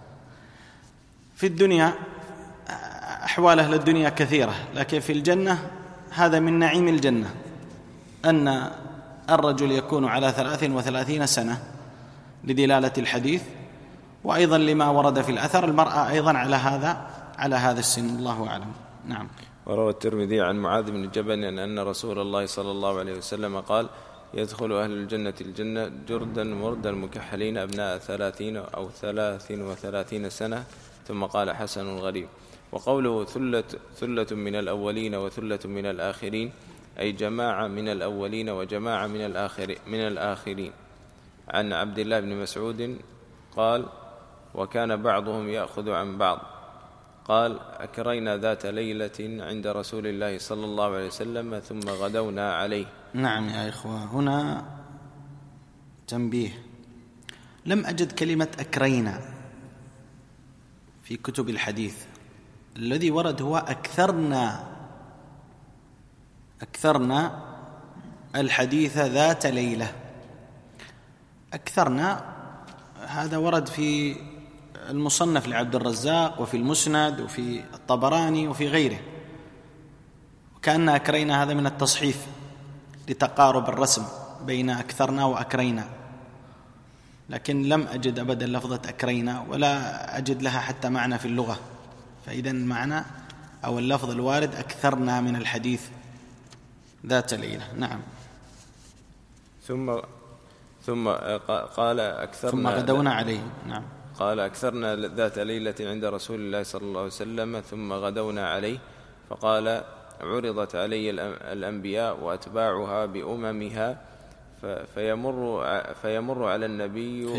في الدنيا أحوال أهل الدنيا كثيرة، لكن في الجنة هذا من نعيم الجنة، أن الرجل يكون على 33 سنة لدلالة الحديث، وأيضا لما ورد في الأثر المرأة أيضا على هذا السن. الله أعلم. نعم.
وروى الترمذي عن معاذ بن جبل أن رسول الله صلى الله عليه وسلم قال: يدخل أهل الجنة الجنة جردا مردا مكحلين أبناء 30 أو 33 سنة، ثم قال: حسن غريب. وقوله ثلة من الأولين وثلة من الآخرين، أي جماعة من الأولين وجماعة من الآخرين. عن عبد الله بن مسعود قال: وكان بعضهم يأخذ عن بعض. قال: أكرينا ذات ليلة عند رسول الله صلى الله عليه وسلم ثم غدونا عليه.
نعم يا إخوة، هنا تنبيه، لم أجد كلمة أكرينا في كتب الحديث، الذي ورد هو أكثرنا الحديث ذات ليلة. أكثرنا هذا ورد في المصنف لعبد الرزاق وفي المسند وفي الطبراني وفي غيره، وكأن أكرينا هذا من التصحيف لتقارب الرسم بين أكثرنا وأكرينا، لكن لم أجد أبدا لفظة أكرينا، ولا أجد لها حتى معنى في اللغة. فإذا المعنى أو اللفظ الوارد أكثرنا من الحديث ذات ليلة. نعم.
ثم قال: أكثرنا
ثم غدونا عليه. نعم.
قال: أكثرنا ذات ليلة عند رسول الله صلى الله عليه وسلم ثم غدونا عليه. فقال: عرضت علي الأنبياء وأتباعها بأممها، فيمر على النبي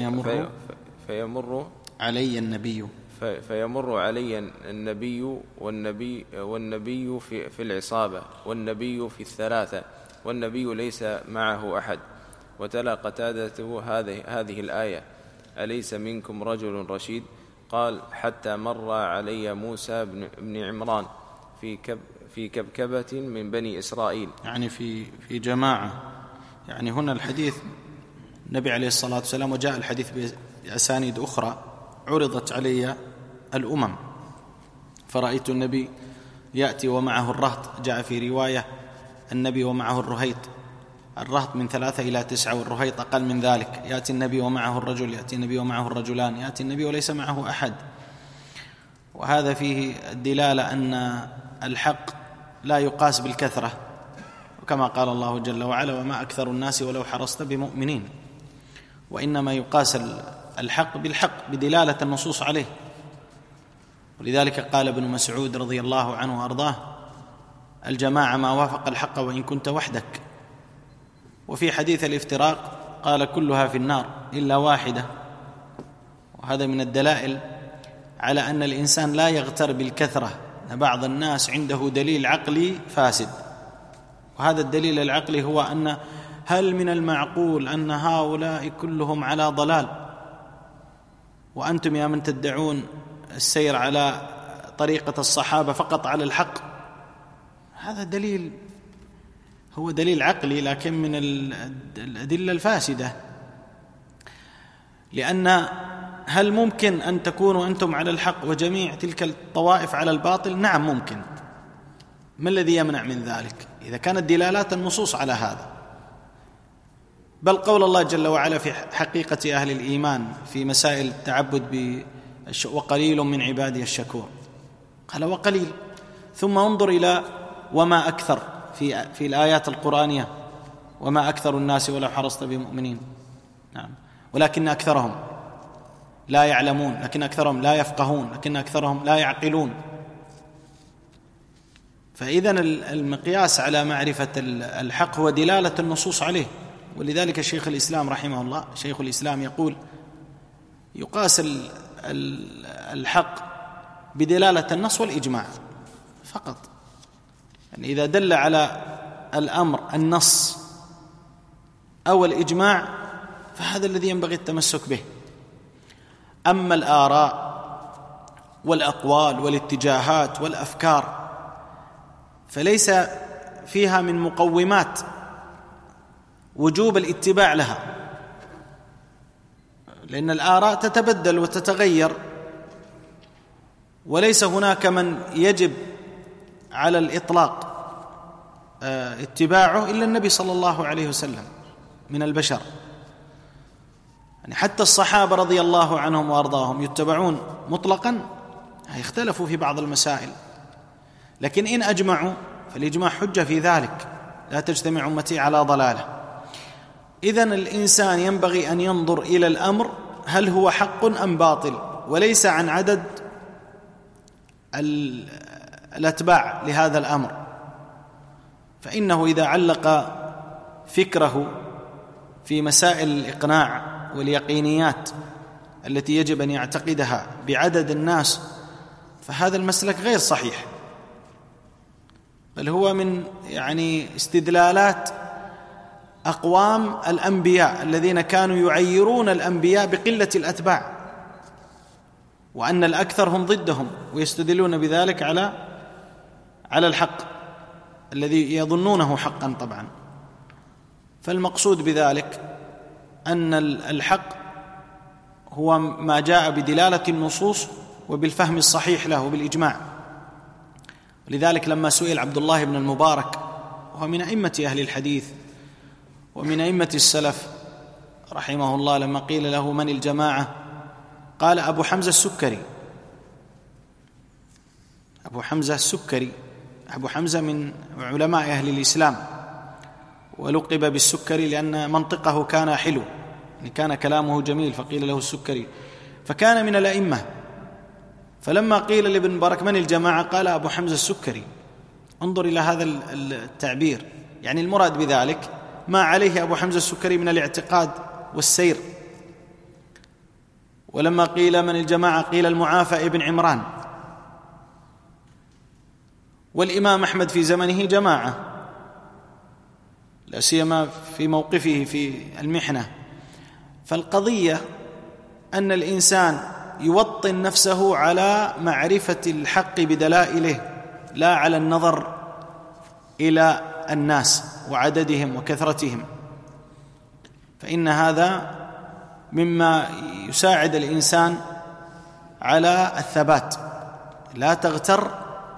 فيمر علي النبي والنبي في العصابة، والنبي في الثلاثة، والنبي ليس معه أحد. وتلا قتادة هذه الآية: أليس منكم رجل رشيد؟ قال: حتى مر علي موسى بن عمران في كبكبة من بني إسرائيل،
يعني في جماعة. يعني هنا الحديث النبي عليه الصلاة والسلام، وجاء الحديث بأسانيد أخرى: عرضت علي الأمم فرأيت النبي يأتي ومعه الرهط. جاء في رواية النبي ومعه الرهيط من 3 إلى 9، والرهيط أقل من ذلك. يأتي النبي ومعه الرجل، يأتي النبي ومعه الرجلان، يأتي النبي وليس معه أحد. وهذا فيه الدلالة أن الحق لا يقاس بالكثرة، وكما قال الله جل وعلا: وما أكثر الناس ولو حرصت بمؤمنين. وإنما يقاس الحق بالحق بدلالة النصوص عليه. ولذلك قال ابن مسعود رضي الله عنه وأرضاه: الجماعة ما وافق الحق وإن كنت وحدك. وفي حديث الافتراق قال: كلها في النار إلا واحدة. وهذا من الدلائل على أن الإنسان لا يغتر بالكثرة. بعض الناس عنده دليل عقلي فاسد، وهذا الدليل العقلي هو أن هل من المعقول أن هؤلاء كلهم على ضلال، وأنتم يا من تدعون السير على طريقة الصحابة فقط على الحق؟ هذا دليل هو دليل عقلي، لكن من الأدلة الفاسدة. لأن هل ممكن أن تكونوا أنتم على الحق وجميع تلك الطوائف على الباطل؟ نعم ممكن. ما الذي يمنع من ذلك إذا كانت دلالات النصوص على هذا؟ بل قول الله جل وعلا في حقيقة أهل الإيمان في مسائل التعبد وقليل من عبادي الشكور، قال: وقليل. ثم انظر إلى وما أكثر في الآيات القرآنية: وما أكثر الناس ولو حرصت بمؤمنين. نعم. ولكن أكثرهم لا يعلمون، لكن أكثرهم لا يفقهون، لكن أكثرهم لا يعقلون. فإذن المقياس على معرفة الحق هو دلالة النصوص عليه. ولذلك شيخ الإسلام رحمه الله، شيخ الإسلام يقول يقاس الحق بدلالة النص والإجماع فقط. يعني إذا دل على الأمر النص أو الإجماع فهذا الذي ينبغي التمسك به. أما الآراء والأقوال والاتجاهات والأفكار فليس فيها من مقومات وجوب الاتباع لها، لأن الآراء تتبدل وتتغير، وليس هناك من يجب على الإطلاق اتباعه إلا النبي صلى الله عليه وسلم من البشر. يعني حتى الصحابة رضي الله عنهم وأرضاهم يتبعون مطلقا، اختلفوا في بعض المسائل، لكن إن أجمعوا فالإجماع حجة في ذلك، لا تجتمع أمتي على ضلالة. إذن الإنسان ينبغي أن ينظر إلى الأمر هل هو حق أم باطل، وليس عن عدد الأتباع لهذا الأمر. فإنه إذا علق فكره في مسائل الإقناع واليقينيات التي يجب أن يعتقدها بعدد الناس فهذا المسلك غير صحيح، بل هو من استدلالات أقوام الأنبياء الذين كانوا يعيرون الأنبياء بقلة الأتباع، وأن الأكثر هم ضدهم، ويستدلون بذلك على الحق الذي يظنونه حقا طبعا. فالمقصود بذلك أن الحق هو ما جاء بدلالة النصوص وبالفهم الصحيح له وبالإجماع. لذلك لما سئل عبد الله بن المبارك، وهو من أئمة أهل الحديث ومن أئمة السلف رحمه الله، لما قيل له من الجماعة قال أبو حمزة السكري. أبو حمزة السكري، أبو حمزة من علماء أهل الإسلام، ولقب بالسكري لأن منطقه كان حلو، يعني كان كلامه جميل فقيل له السكري، فكان من الأئمة. فلما قيل لابن مبارك من الجماعة قال أبو حمزة السكري. انظر إلى هذا التعبير، يعني المراد بذلك ما عليه أبو حمزة السكري من الاعتقاد والسير. ولما قيل من الجماعة قيل المعافى ابن عمران. والإمام أحمد في زمنه جماعة، لا سيما في موقفه في المحنة. فالقضية أن الإنسان يوطن نفسه على معرفة الحق بدلائله، لا على النظر إلى الناس وعددهم وكثرتهم، فإن هذا مما يساعد الإنسان على الثبات. لا تغتر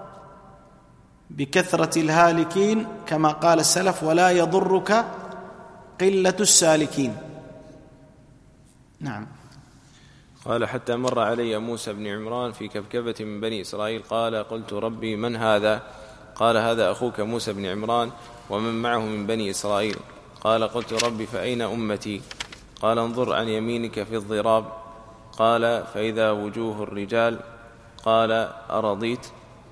بكثرة الهالكين كما قال السلف، ولا يضرك قلة السالكين. نعم.
قال حتى مر علي موسى بن عمران في كبكبة من بني إسرائيل، قال قلت ربي من هذا؟ قال هذا أخوك موسى بن عمران ومن معه من بني إسرائيل. قال قلت ربي فأين أمتي؟ قال انظر عن يمينك في الضراب. قال فإذا وجوه الرجال. قال أرضيت؟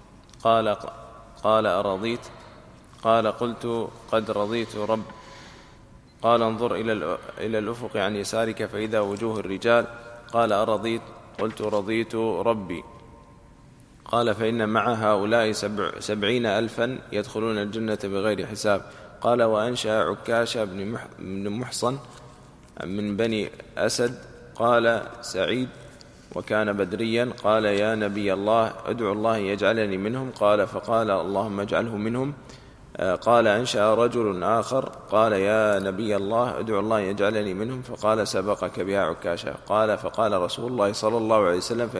قال أرضيت؟ قال قلت قد رضيت رب. قال انظر إلى الأفق عن يسارك فإذا وجوه الرجال. قال أرضيت؟ قلت رضيت ربي. قال فإن مع هؤلاء 70,000 يدخلون الجنة بغير حساب. قال وأنشأ عكاشة بن محصن من بني أسد. قال سعيد وكان بدريا. قال يا نبي الله ادعو الله يجعلني منهم. قال فقال اللهم اجعله منهم. قال أنشأ رجل آخر. قال يا نبي الله ادعو الله يجعلني منهم. فقال سبقك بها عكاشة. قال فقال رسول الله صلى الله عليه وسلم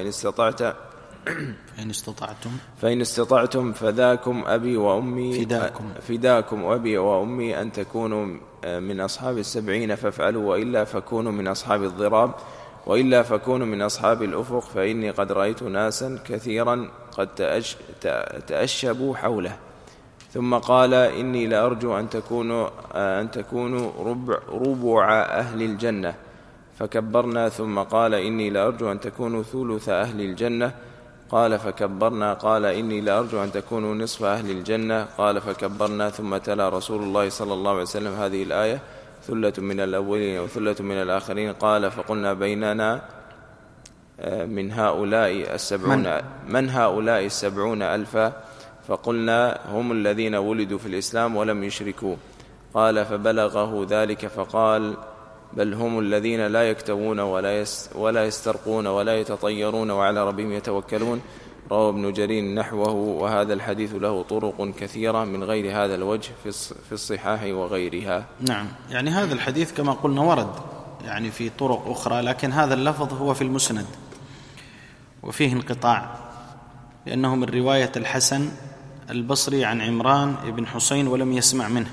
فإن استطعتم فذاكم أبي وأمي فداكم أبي وأمي أن تكونوا من أصحاب 70 فافعلوا، وإلا فكونوا من أصحاب الضراب، وإلا فكونوا من أصحاب الأفق، فإني قد رأيت ناسا كثيرا قد تأشبوا حوله. ثم قال إني لأرجو أن تكونوا ربع أهل الجنة. فكبرنا. ثم قال إني لأرجو أن تكونوا ثلث أهل الجنة. قال فكبرنا. قال إني لأرجو أن تكونوا نصف أهل الجنة. قال فكبرنا. ثم تلا رسول الله صلى الله عليه وسلم هذه الآية: ثلة من الأولين وثلة من الآخرين. قال فقلنا بيننا من هؤلاء السبعون ألفا. فقلنا هم الذين ولدوا في الإسلام ولم يشركوا. قال فبلغه ذلك فقال: بل هم الذين لا يكتوون ولا يسترقون ولا يتطيرون وعلى ربهم يتوكلون. روى ابن جرير نحوه. وهذا الحديث له طرق كثيرة من غير هذا الوجه في الصحاح وغيرها.
نعم، يعني هذا الحديث كما قلنا ورد يعني في طرق أخرى، لكن هذا اللفظ هو في المسند وفيه انقطاع، لأنه من رواية الحسن البصري عن عمران بن حسين ولم يسمع منه.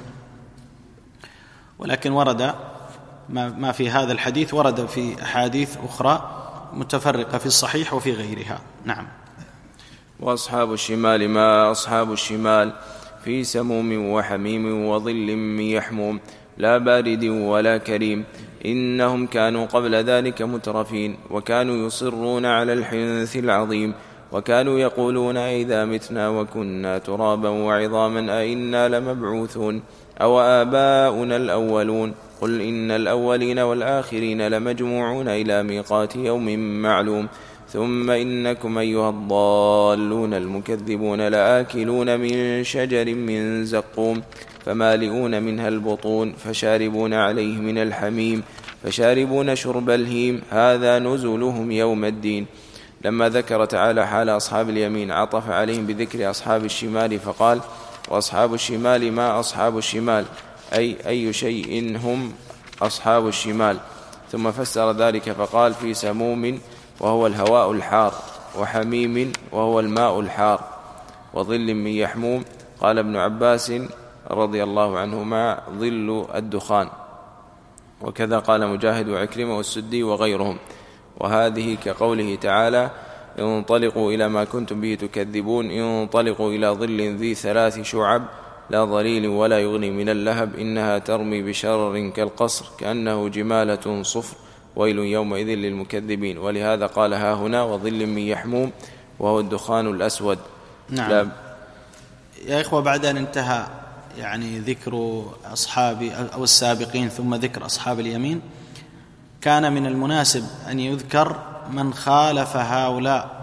ولكن ورد ما في هذا الحديث ورد في أحاديث أخرى متفرقة في الصحيح وفي غيرها. نعم.
وأصحاب الشمال ما أصحاب الشمال: في سموم وحميم وظل من يحموم، لا بارد ولا كريم. إنهم كانوا قبل ذلك مترفين، وكانوا يصرون على الحنث العظيم، وكانوا يقولون: إذا متنا وكنا ترابا وعظاما أئنا لمبعوثون أو آباؤنا الأولون. قل إن الأولين والآخرين لمجموعون إلى ميقات يوم معلوم. ثم إنكم أيها الضالون المكذبون لآكلون من شجر من زقوم، فمالئون منها البطون، فشاربون عليه من الحميم، فشاربون شرب الهيم، هذا نزلهم يوم الدين. لما ذكر تعالى حال أصحاب اليمين عطف عليهم بذكر أصحاب الشمال فقال: وأصحاب الشمال ما أصحاب الشمال، أي شيء هم أصحاب الشمال. ثم فسر ذلك فقال: في سموم وهو الهواء الحار، وحميم وهو الماء الحار، وظل من يحموم. قال ابن عباس رضي الله عنهما: ظل الدخان. وكذا قال مجاهد وعكرمة والسدي وغيرهم. وهذه كقوله تعالى: انطلقوا إلى ما كنتم به تكذبون، انطلقوا إلى ظل ذي 3 شعب لا ظليل ولا يغني من اللهب، إنها ترمي بشرر كالقصر كأنه جمالة صفر، ويل يومئذ للمكذبين. ولهذا قال ها هنا: وظل من يحموم، وهو الدخان الأسود.
نعم. يا إخوة، بعد أن انتهى يعني ذكر أصحاب أو السابقين ثم ذكر أصحاب اليمين، كان من المناسب أن يذكر من خالف هؤلاء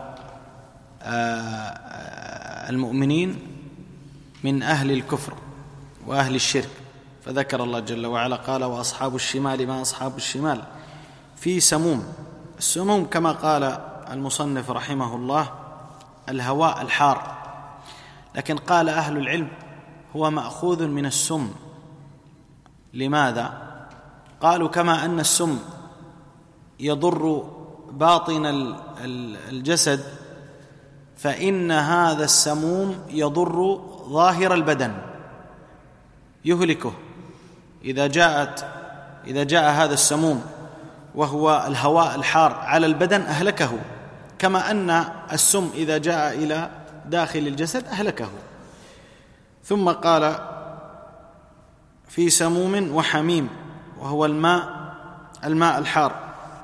المؤمنين من أهل الكفر وأهل الشرك. فذكر الله جل وعلا قال: وأصحاب الشمال ما أصحاب الشمال، في سموم. السموم كما قال المصنف رحمه الله الهواء الحار، لكن قال أهل العلم هو مأخوذ من السم. لماذا؟ قالوا كما أن السم يضر باطن الجسد، فإن هذا السموم يضر ظاهر البدن، يهلكه. إذا جاء هذا السموم وهو الهواء الحار على البدن أهلكه، كما أن السم إذا جاء إلى داخل الجسد أهلكه. ثم قال: في سموم وحميم، وهو الماء الحار،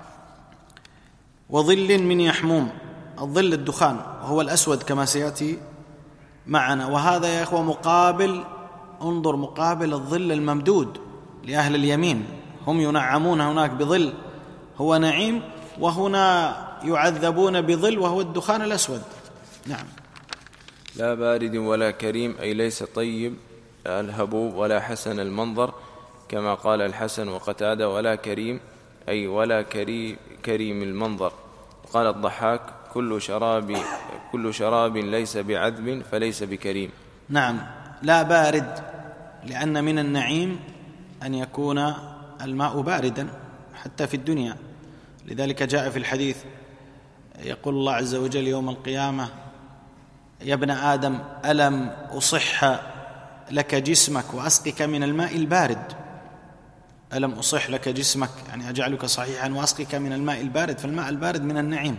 وظل من يحموم. الظل الدخان وهو الأسود كما سيأتي معنا. وهذا يا إخوة انظر مقابل الظل الممدود لأهل اليمين، هم ينعمون هناك بظل هو نعيم، وهنا يعذبون بظل وهو الدخان الأسود. نعم.
لا بارد ولا كريم، أي ليس طيب الهبوب ولا حسن المنظر كما قال الحسن وقتادة، ولا كريم أي ولا كريم المنظر. قال الضحاك: كل شراب ليس بعذب فليس بكريم.
نعم. لا بارد، لأن من النعيم أن يكون الماء باردا حتى في الدنيا. لذلك جاء في الحديث يقول الله عز وجل يوم القيامة: يا ابن آدم ألم أصح لك جسمك وأسقك من الماء البارد. ألم أصح لك جسمك يعني أجعلك صحيحا وأسقك من الماء البارد، فالماء البارد من النعيم.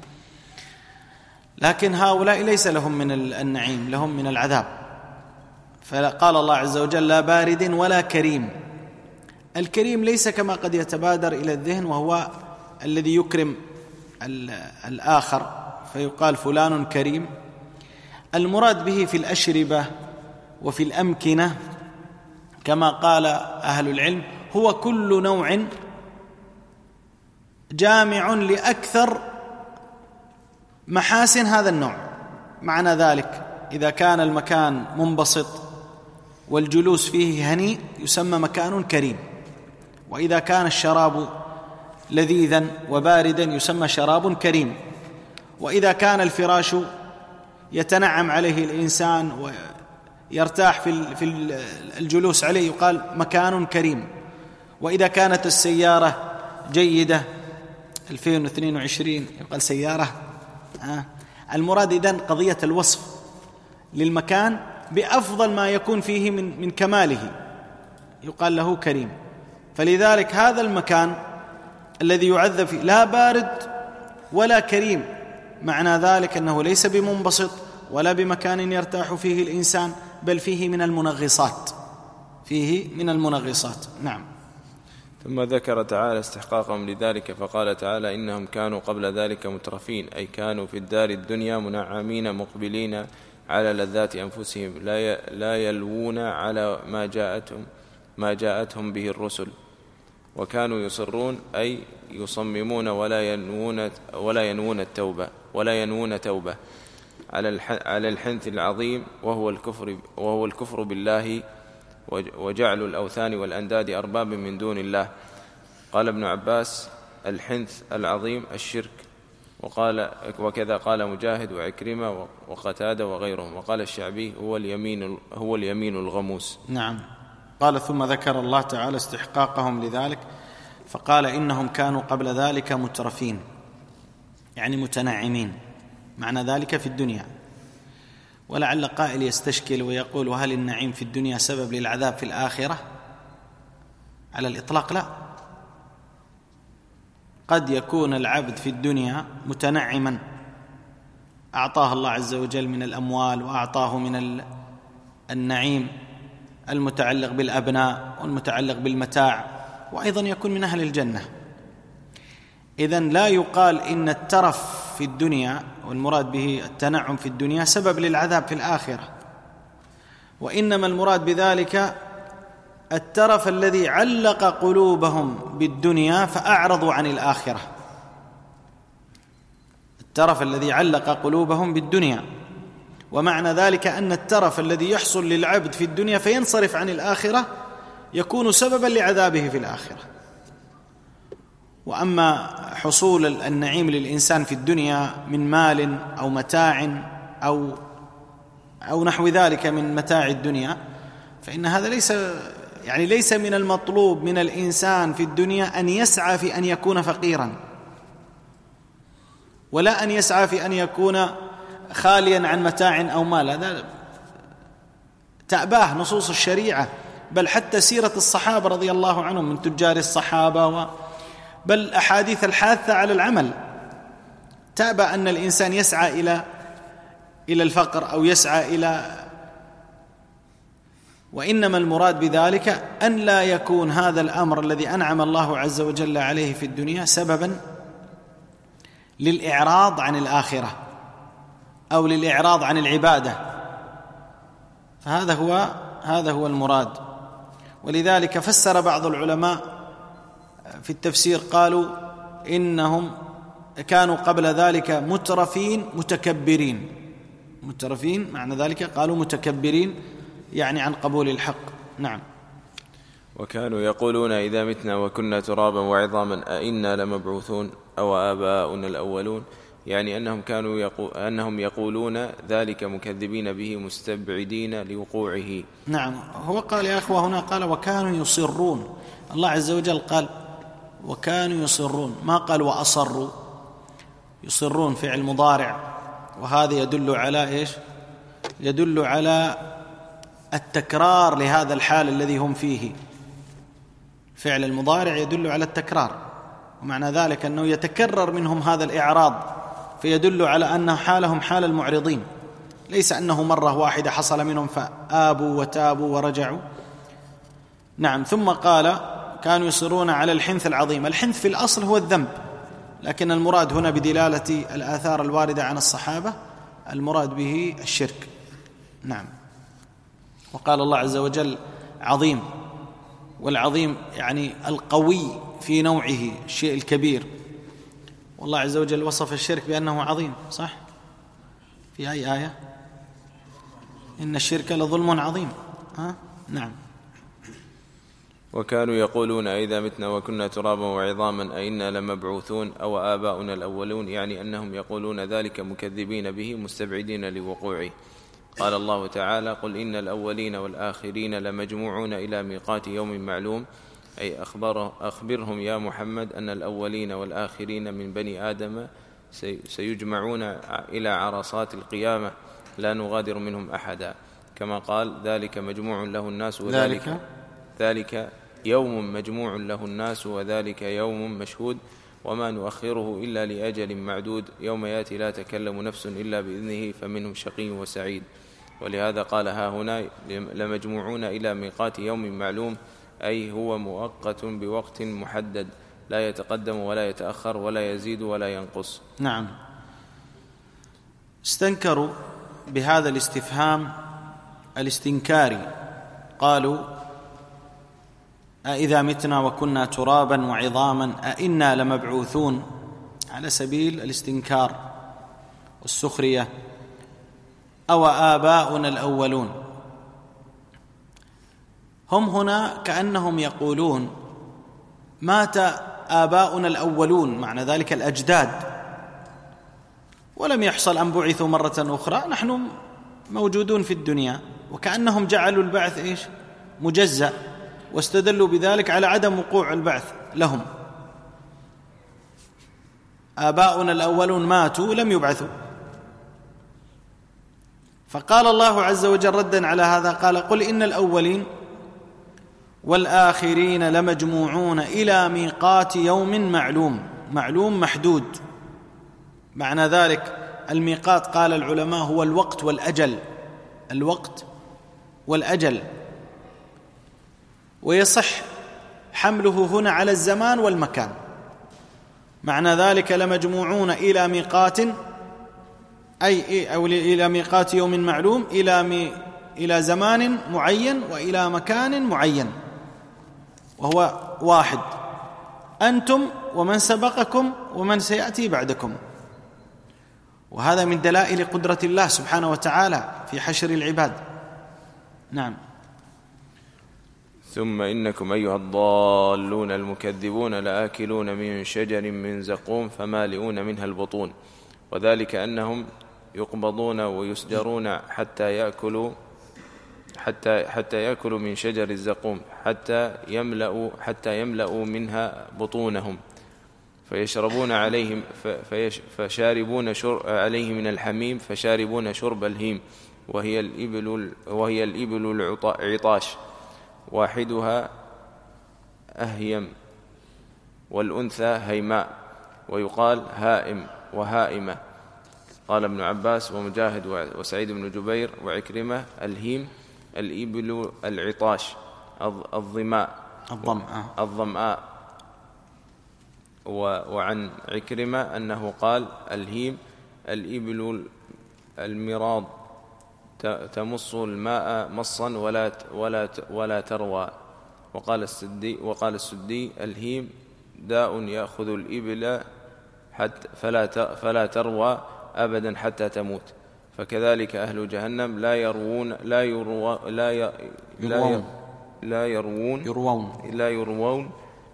لكن هؤلاء ليس لهم من النعيم، لهم من العذاب. فقال الله عز وجل: لا بارد ولا كريم. الكريم ليس كما قد يتبادر إلى الذهن وهو الذي يكرم الآخر فيقال فلان كريم. المراد به في الأشربة وفي الأمكنة كما قال أهل العلم هو كل نوع جامع لأكثر محاسن هذا النوع. معنى ذلك إذا كان المكان منبسط والجلوس فيه هنيء يسمى مكان كريم، وإذا كان الشراب لذيذا وباردا يسمى شراب كريم، وإذا كان الفراش يتنعم عليه الإنسان ويرتاح في الجلوس عليه يقال مكان كريم، وإذا كانت السيارة جيدة 2022 يقال سيارة. المراد إذن قضية الوصف للمكان بأفضل ما يكون فيه من كماله يقال له كريم. فلذلك هذا المكان الذي يعذب فيه لا بارد ولا كريم، معنى ذلك أنه ليس بمنبسط ولا بمكان يرتاح فيه الإنسان، بل فيه من المنغصات. نعم.
ثم ذكر تعالى استحقاقهم لذلك فقال تعالى إنهم كانوا قبل ذلك مترفين، أي كانوا في الدار الدنيا منعمين مقبلين على لذات أنفسهم لا يلوون على ما جاءتهم به الرسل، وكانوا يصرون أي يصممون ولا ينوون توبة على الحنث العظيم وهو الكفر بالله وجعل الأوثان والأنداد أرباب من دون الله. قال ابن عباس الحنث العظيم الشرك، وكذا قال مجاهد وعكرمة وقتادة وغيرهم، وقال الشعبي هو اليمين الغموس.
نعم. قال ثم ذكر الله تعالى استحقاقهم لذلك فقال إنهم كانوا قبل ذلك مترفين، يعني متنعمين، معنى ذلك في الدنيا. ولعل قائل يستشكل ويقول وهل النعيم في الدنيا سبب للعذاب في الآخرة؟ على الإطلاق لا. قد يكون العبد في الدنيا متنعما، أعطاه الله عز وجل من الأموال وأعطاه من النعيم المتعلق بالأبناء والمتعلق بالمتاع، وأيضا يكون من أهل الجنة. إذن لا يقال إن الترف في الدنيا والمراد به التنعم في الدنيا سبب للعذاب في الآخرة، وإنما المراد بذلك الترف الذي علق قلوبهم بالدنيا فأعرضوا عن الآخرة. الترف الذي علق قلوبهم بالدنيا، ومعنى ذلك أن الترف الذي يحصل للعبد في الدنيا فينصرف عن الآخرة يكون سببا لعذابه في الآخرة. وأما حصول النعيم للإنسان في الدنيا من مال أو متاع أو نحو ذلك من متاع الدنيا، فإن هذا ليس من المطلوب من الإنسان في الدنيا أن يسعى في أن يكون فقيرا، ولا أن يسعى في أن يكون خاليا عن متاع أو مال. هذا تأباه نصوص الشريعة، بل حتى سيرة الصحابة رضي الله عنهم من تجار الصحابة، بل أحاديث الحاثة على العمل تأبى أن الإنسان يسعى إلى الفقر أو يسعى وإنما المراد بذلك أن لا يكون هذا الأمر الذي أنعم الله عز وجل عليه في الدنيا سببا للإعراض عن الآخرة أو للإعراض عن العبادة، فهذا هو المراد. ولذلك فسر بعض العلماء في التفسير قالوا إنهم كانوا قبل ذلك مترفين متكبرين. مترفين معنى ذلك قالوا متكبرين يعني عن قبول الحق. نعم.
وكانوا يقولون إذا متنا وكنا ترابا وعظاما أئنا لمبعوثون أو آباؤنا الأولون، يعني أنهم يقولون ذلك مكذبين به مستبعدين لوقوعه.
نعم. هو قال يا أخوة هنا قال وكانوا يصرون، الله عز وجل قال وكانوا يصرون، ما قال وأصروا. يصرون فعل مضارع، وهذا يدل على إيش؟ يدل على التكرار لهذا الحال الذي هم فيه. فعل المضارع يدل على التكرار، ومعنى ذلك أنه يتكرر منهم هذا الإعراض، فيدل على أن حالهم حال المعرضين، ليس أنه مرة واحدة حصل منهم فآبوا وتابوا ورجعوا. نعم. ثم قال كانوا يصرون على الحنث العظيم. الحنث في الأصل هو الذنب، لكن المراد هنا بدلالة الآثار الواردة عن الصحابة المراد به الشرك. نعم. وقال الله عز وجل عظيم، والعظيم يعني القوي في نوعه، الشيء الكبير. والله عز وجل وصف الشرك بأنه عظيم، صح؟ في أي آية؟ إن الشرك لظلم عظيم. نعم.
وكانوا يقولون أئذا متنا وكنا ترابا وعظاما أئنا لمبعوثون أو آباؤنا الأولون، يعني أنهم يقولون ذلك مكذبين به مستبعدين لوقوعه. قال الله تعالى: قل إن الأولين والآخرين لمجموعون إلى ميقات يوم معلوم، أي أخبرهم يا محمد أن الأولين والآخرين من بني آدم سيجمعون إلى عرصات القيامة لا نغادر منهم أحدا، كما قال: ذلك مجموع له الناس ذلك يوم مجموع له الناس وذلك يوم مشهود وما نؤخره إلا لأجل معدود، يوم يأتي لا تكلم نفس إلا بإذنه فمنهم شقي وسعيد. ولهذا قال ها هنا: لمجموعون إلى ميقات يوم معلوم، أي هو مؤقت بوقت محدد لا يتقدم ولا يتأخر ولا يزيد ولا ينقص.
نعم. استنكروا بهذا الاستفهام الاستنكاري، قالوا: أئذا متنا وكنا ترابا وعظاما أئنا لمبعوثون، على سبيل الاستنكار والسخرية. أو آباؤنا الأولون. هم هنا كأنهم يقولون مات آباؤنا الأولون، معنى ذلك الأجداد، ولم يحصل أن بعثوا مرة أخرى، نحن موجودون في الدنيا، وكأنهم جعلوا البعث مجزأ، واستدلوا بذلك على عدم وقوع البعث لهم. آباؤنا الأولون ماتوا لم يبعثوا. فقال الله عز وجل ردا على هذا، قال: قل إن الأولين والآخرين لمجموعون إلى ميقات يوم معلوم، معلوم محدود. معنى ذلك الميقات قال العلماء هو الوقت والأجل، الوقت والأجل، ويصح حمله هنا على الزمان والمكان. معنى ذلك لمجموعون إلى ميقات، أو إلى ميقات يوم معلوم، إلى زمان معين وإلى مكان معين، وهو واحد: أنتم ومن سبقكم ومن سيأتي بعدكم. وهذا من دلائل قدرة الله سبحانه وتعالى في حشر العباد. نعم.
ثم إنكم أيها الضالون المكذبون لآكلون من شجر من زقوم فمالئون منها البطون، وذلك أنهم يقبضون ويسجرون حتى يأكلوا من شجر الزقوم حتى يملأوا منها بطونهم، فيشربون عليهم فشاربون عليه من الحميم، فشاربون شرب الهيم، وهي الإبل العطاش، واحدها أهيم والأنثى هيماء، ويقال هائم وهائمة. قال ابن عباس ومجاهد وسعيد بن جبير وعكرمة: الهيم الإبل العطاش الظمآ. وعن عكرمة أنه قال: الهيم الإبل المراض تمص الماء مصا ولا تروى. وقال السدي: الهيم داء يأخذ الإبل فلا تروى أبدا حتى تموت. فكذلك أهل جهنم لا يروون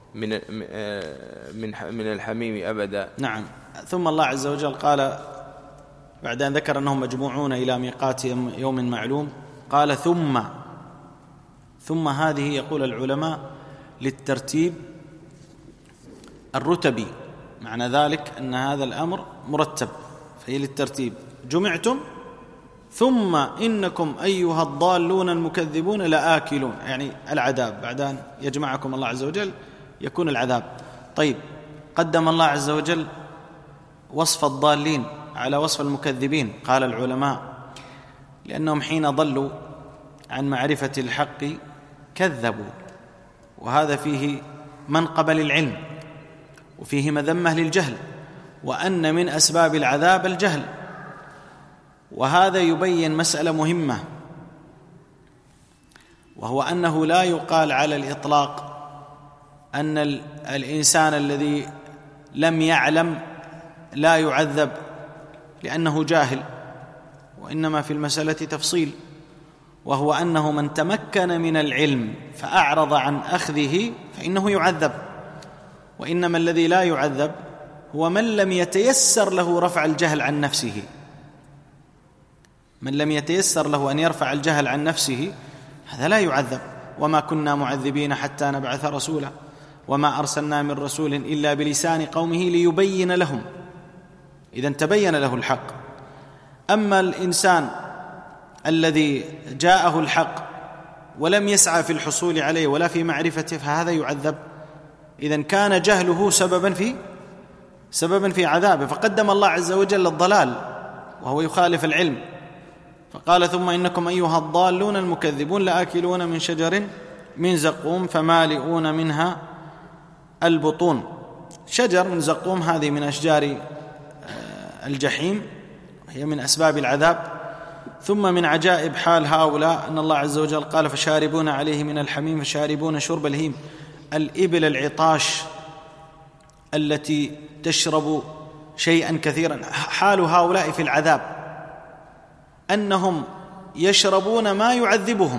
من الحميم أبدا.
نعم. ثم الله عز وجل قال بعد أن ذكر أنهم مجموعون إلى ميقات يوم معلوم، قال: ثم هذه يقول العلماء للترتيب الرتبي، معنى ذلك أن هذا الأمر مرتب، فهي للترتيب. جمعتم ثم إنكم أيها الضالون المكذبون لآكلون، يعني العذاب، بعد أن يجمعكم الله عز وجل يكون العذاب. طيب، قدم الله عز وجل وصف الضالين على وصف المكذبين، قال العلماء: لأنهم حين ضلوا عن معرفة الحق كذبوا، وهذا فيه منقبة للعلم، وفيه مذمة للجهل، وأن من أسباب العذاب الجهل. وهذا يبين مسألة مهمة، وهو أنه لا يقال على الإطلاق أن الإنسان الذي لم يعلم لا يعذب لأنه جاهل، وإنما في المسألة تفصيل، وهو أنه من تمكن من العلم فأعرض عن أخذه فإنه يعذب، وإنما الذي لا يعذب هو من لم يتيسر له رفع الجهل عن نفسه. من لم يتيسر له أن يرفع الجهل عن نفسه هذا لا يعذب. وما كنا معذبين حتى نبعث رسولا وما أرسلنا من رسول إلا بلسان قومه ليبين لهم، إذن تبين له الحق. أما الإنسان الذي جاءه الحق ولم يسعى في الحصول عليه ولا في معرفته فهذا يعذب. إذن كان جهله سببا في عذابه، فقدم الله عز وجل الضلال وهو يخالف العلم، فقال ثم إنكم أيها الضالون المكذبون لآكلون من شجر من زقوم فمالئون منها البطون. شجر من زقوم هذه من أشجار الجحيم، هي من أسباب العذاب. ثم من عجائب حال هؤلاء أن الله عز وجل قال فشاربون عليه من الحميم فشاربون شرب الهيم. الإبل العطاش التي تشرب شيئا كثيرا، حال هؤلاء في العذاب أنهم يشربون ما يعذبهم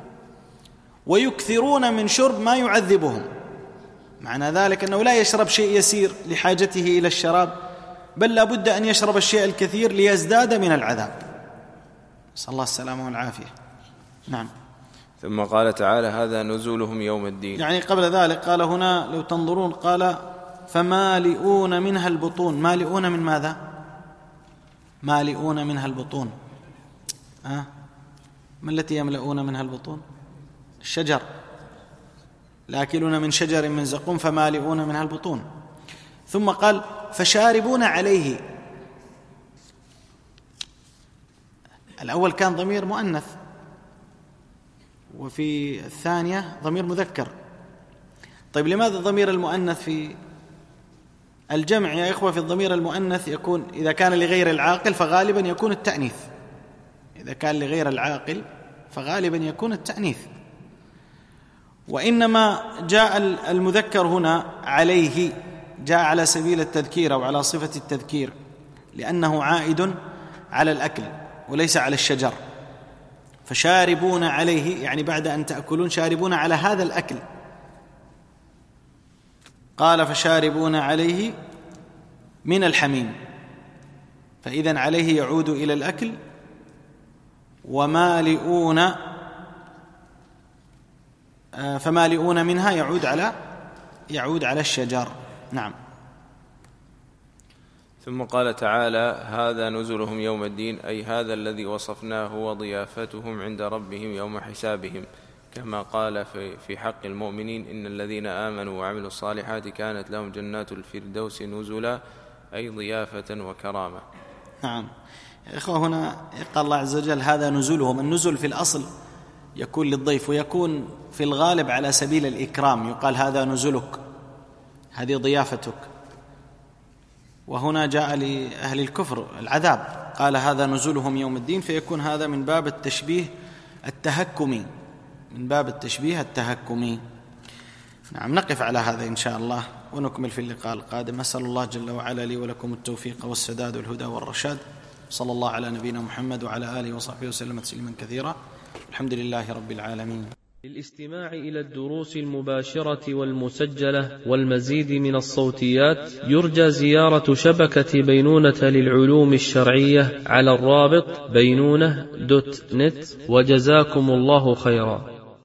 ويكثرون من شرب ما يعذبهم، معنى ذلك أنه لا يشرب شيء يسير لحاجته إلى الشراب، بل لا بد أن يشرب الشيء الكثير ليزداد من العذاب، نسأل الله السلامة والعافية. نعم.
ثم قال تعالى هذا نزولهم يوم الدين،
يعني قبل ذلك قال هنا لو تنظرون قال فمالئون منها البطون. مالئون من ماذا؟ مالئون منها البطون، ما التي يملؤون منها البطون؟ الشجر، لآكلون من شجر من زقوم فمالئون منها البطون. ثم قال فشاربون عليه. الأول كان ضمير مؤنث، وفي الثانية ضمير مذكر. طيب لماذا الضمير المؤنث في الجمع يا إخوة؟ في الضمير المؤنث يكون إذا كان لغير العاقل فغالبا يكون التأنيث، إذا كان لغير العاقل فغالبا يكون التأنيث. وإنما جاء المذكر هنا عليه، جاء على سبيل التذكير أو على صفة التذكير، لأنه عائد على الأكل وليس على الشجر. فشاربون عليه يعني بعد أن تأكلون شاربون على هذا الأكل. قال فشاربون عليه من الحميم، فإذن عليه يعود إلى الأكل، ومالئون فمالئون منها يعود على الشجر. نعم.
ثم قال تعالى هذا نزلهم يوم الدين، أي هذا الذي وصفناه وضيافتهم عند ربهم يوم حسابهم، كما قال في حق المؤمنين إن الذين آمنوا وعملوا الصالحات كانت لهم جنات الفردوس نزلا، أي ضيافة وكرامة.
نعم يا إخوة، هنا قال الله عز وجل هذا نزلهم. النزل في الأصل يكون للضيف، ويكون في الغالب على سبيل الإكرام، يقال هذا نزلك، هذه ضيافتك. وهنا جاء لأهل الكفر العذاب، قال هذا نزلهم يوم الدين، فيكون هذا من باب التشبيه التهكمي، من باب التشبيه التهكمي. نعم، نقف على هذا إن شاء الله ونكمل في اللقاء القادم. أسأل الله جل وعلا لي ولكم التوفيق والسداد والهدى والرشاد. صلى الله على نبينا محمد وعلى آله وصحبه وسلم تسليما كثيرا. الحمد لله رب العالمين.
للاستماع إلى الدروس المباشرة والمسجلة والمزيد من الصوتيات يرجى زيارة شبكة بينونة للعلوم الشرعية على الرابط بينونة.net. وجزاكم الله خيرا.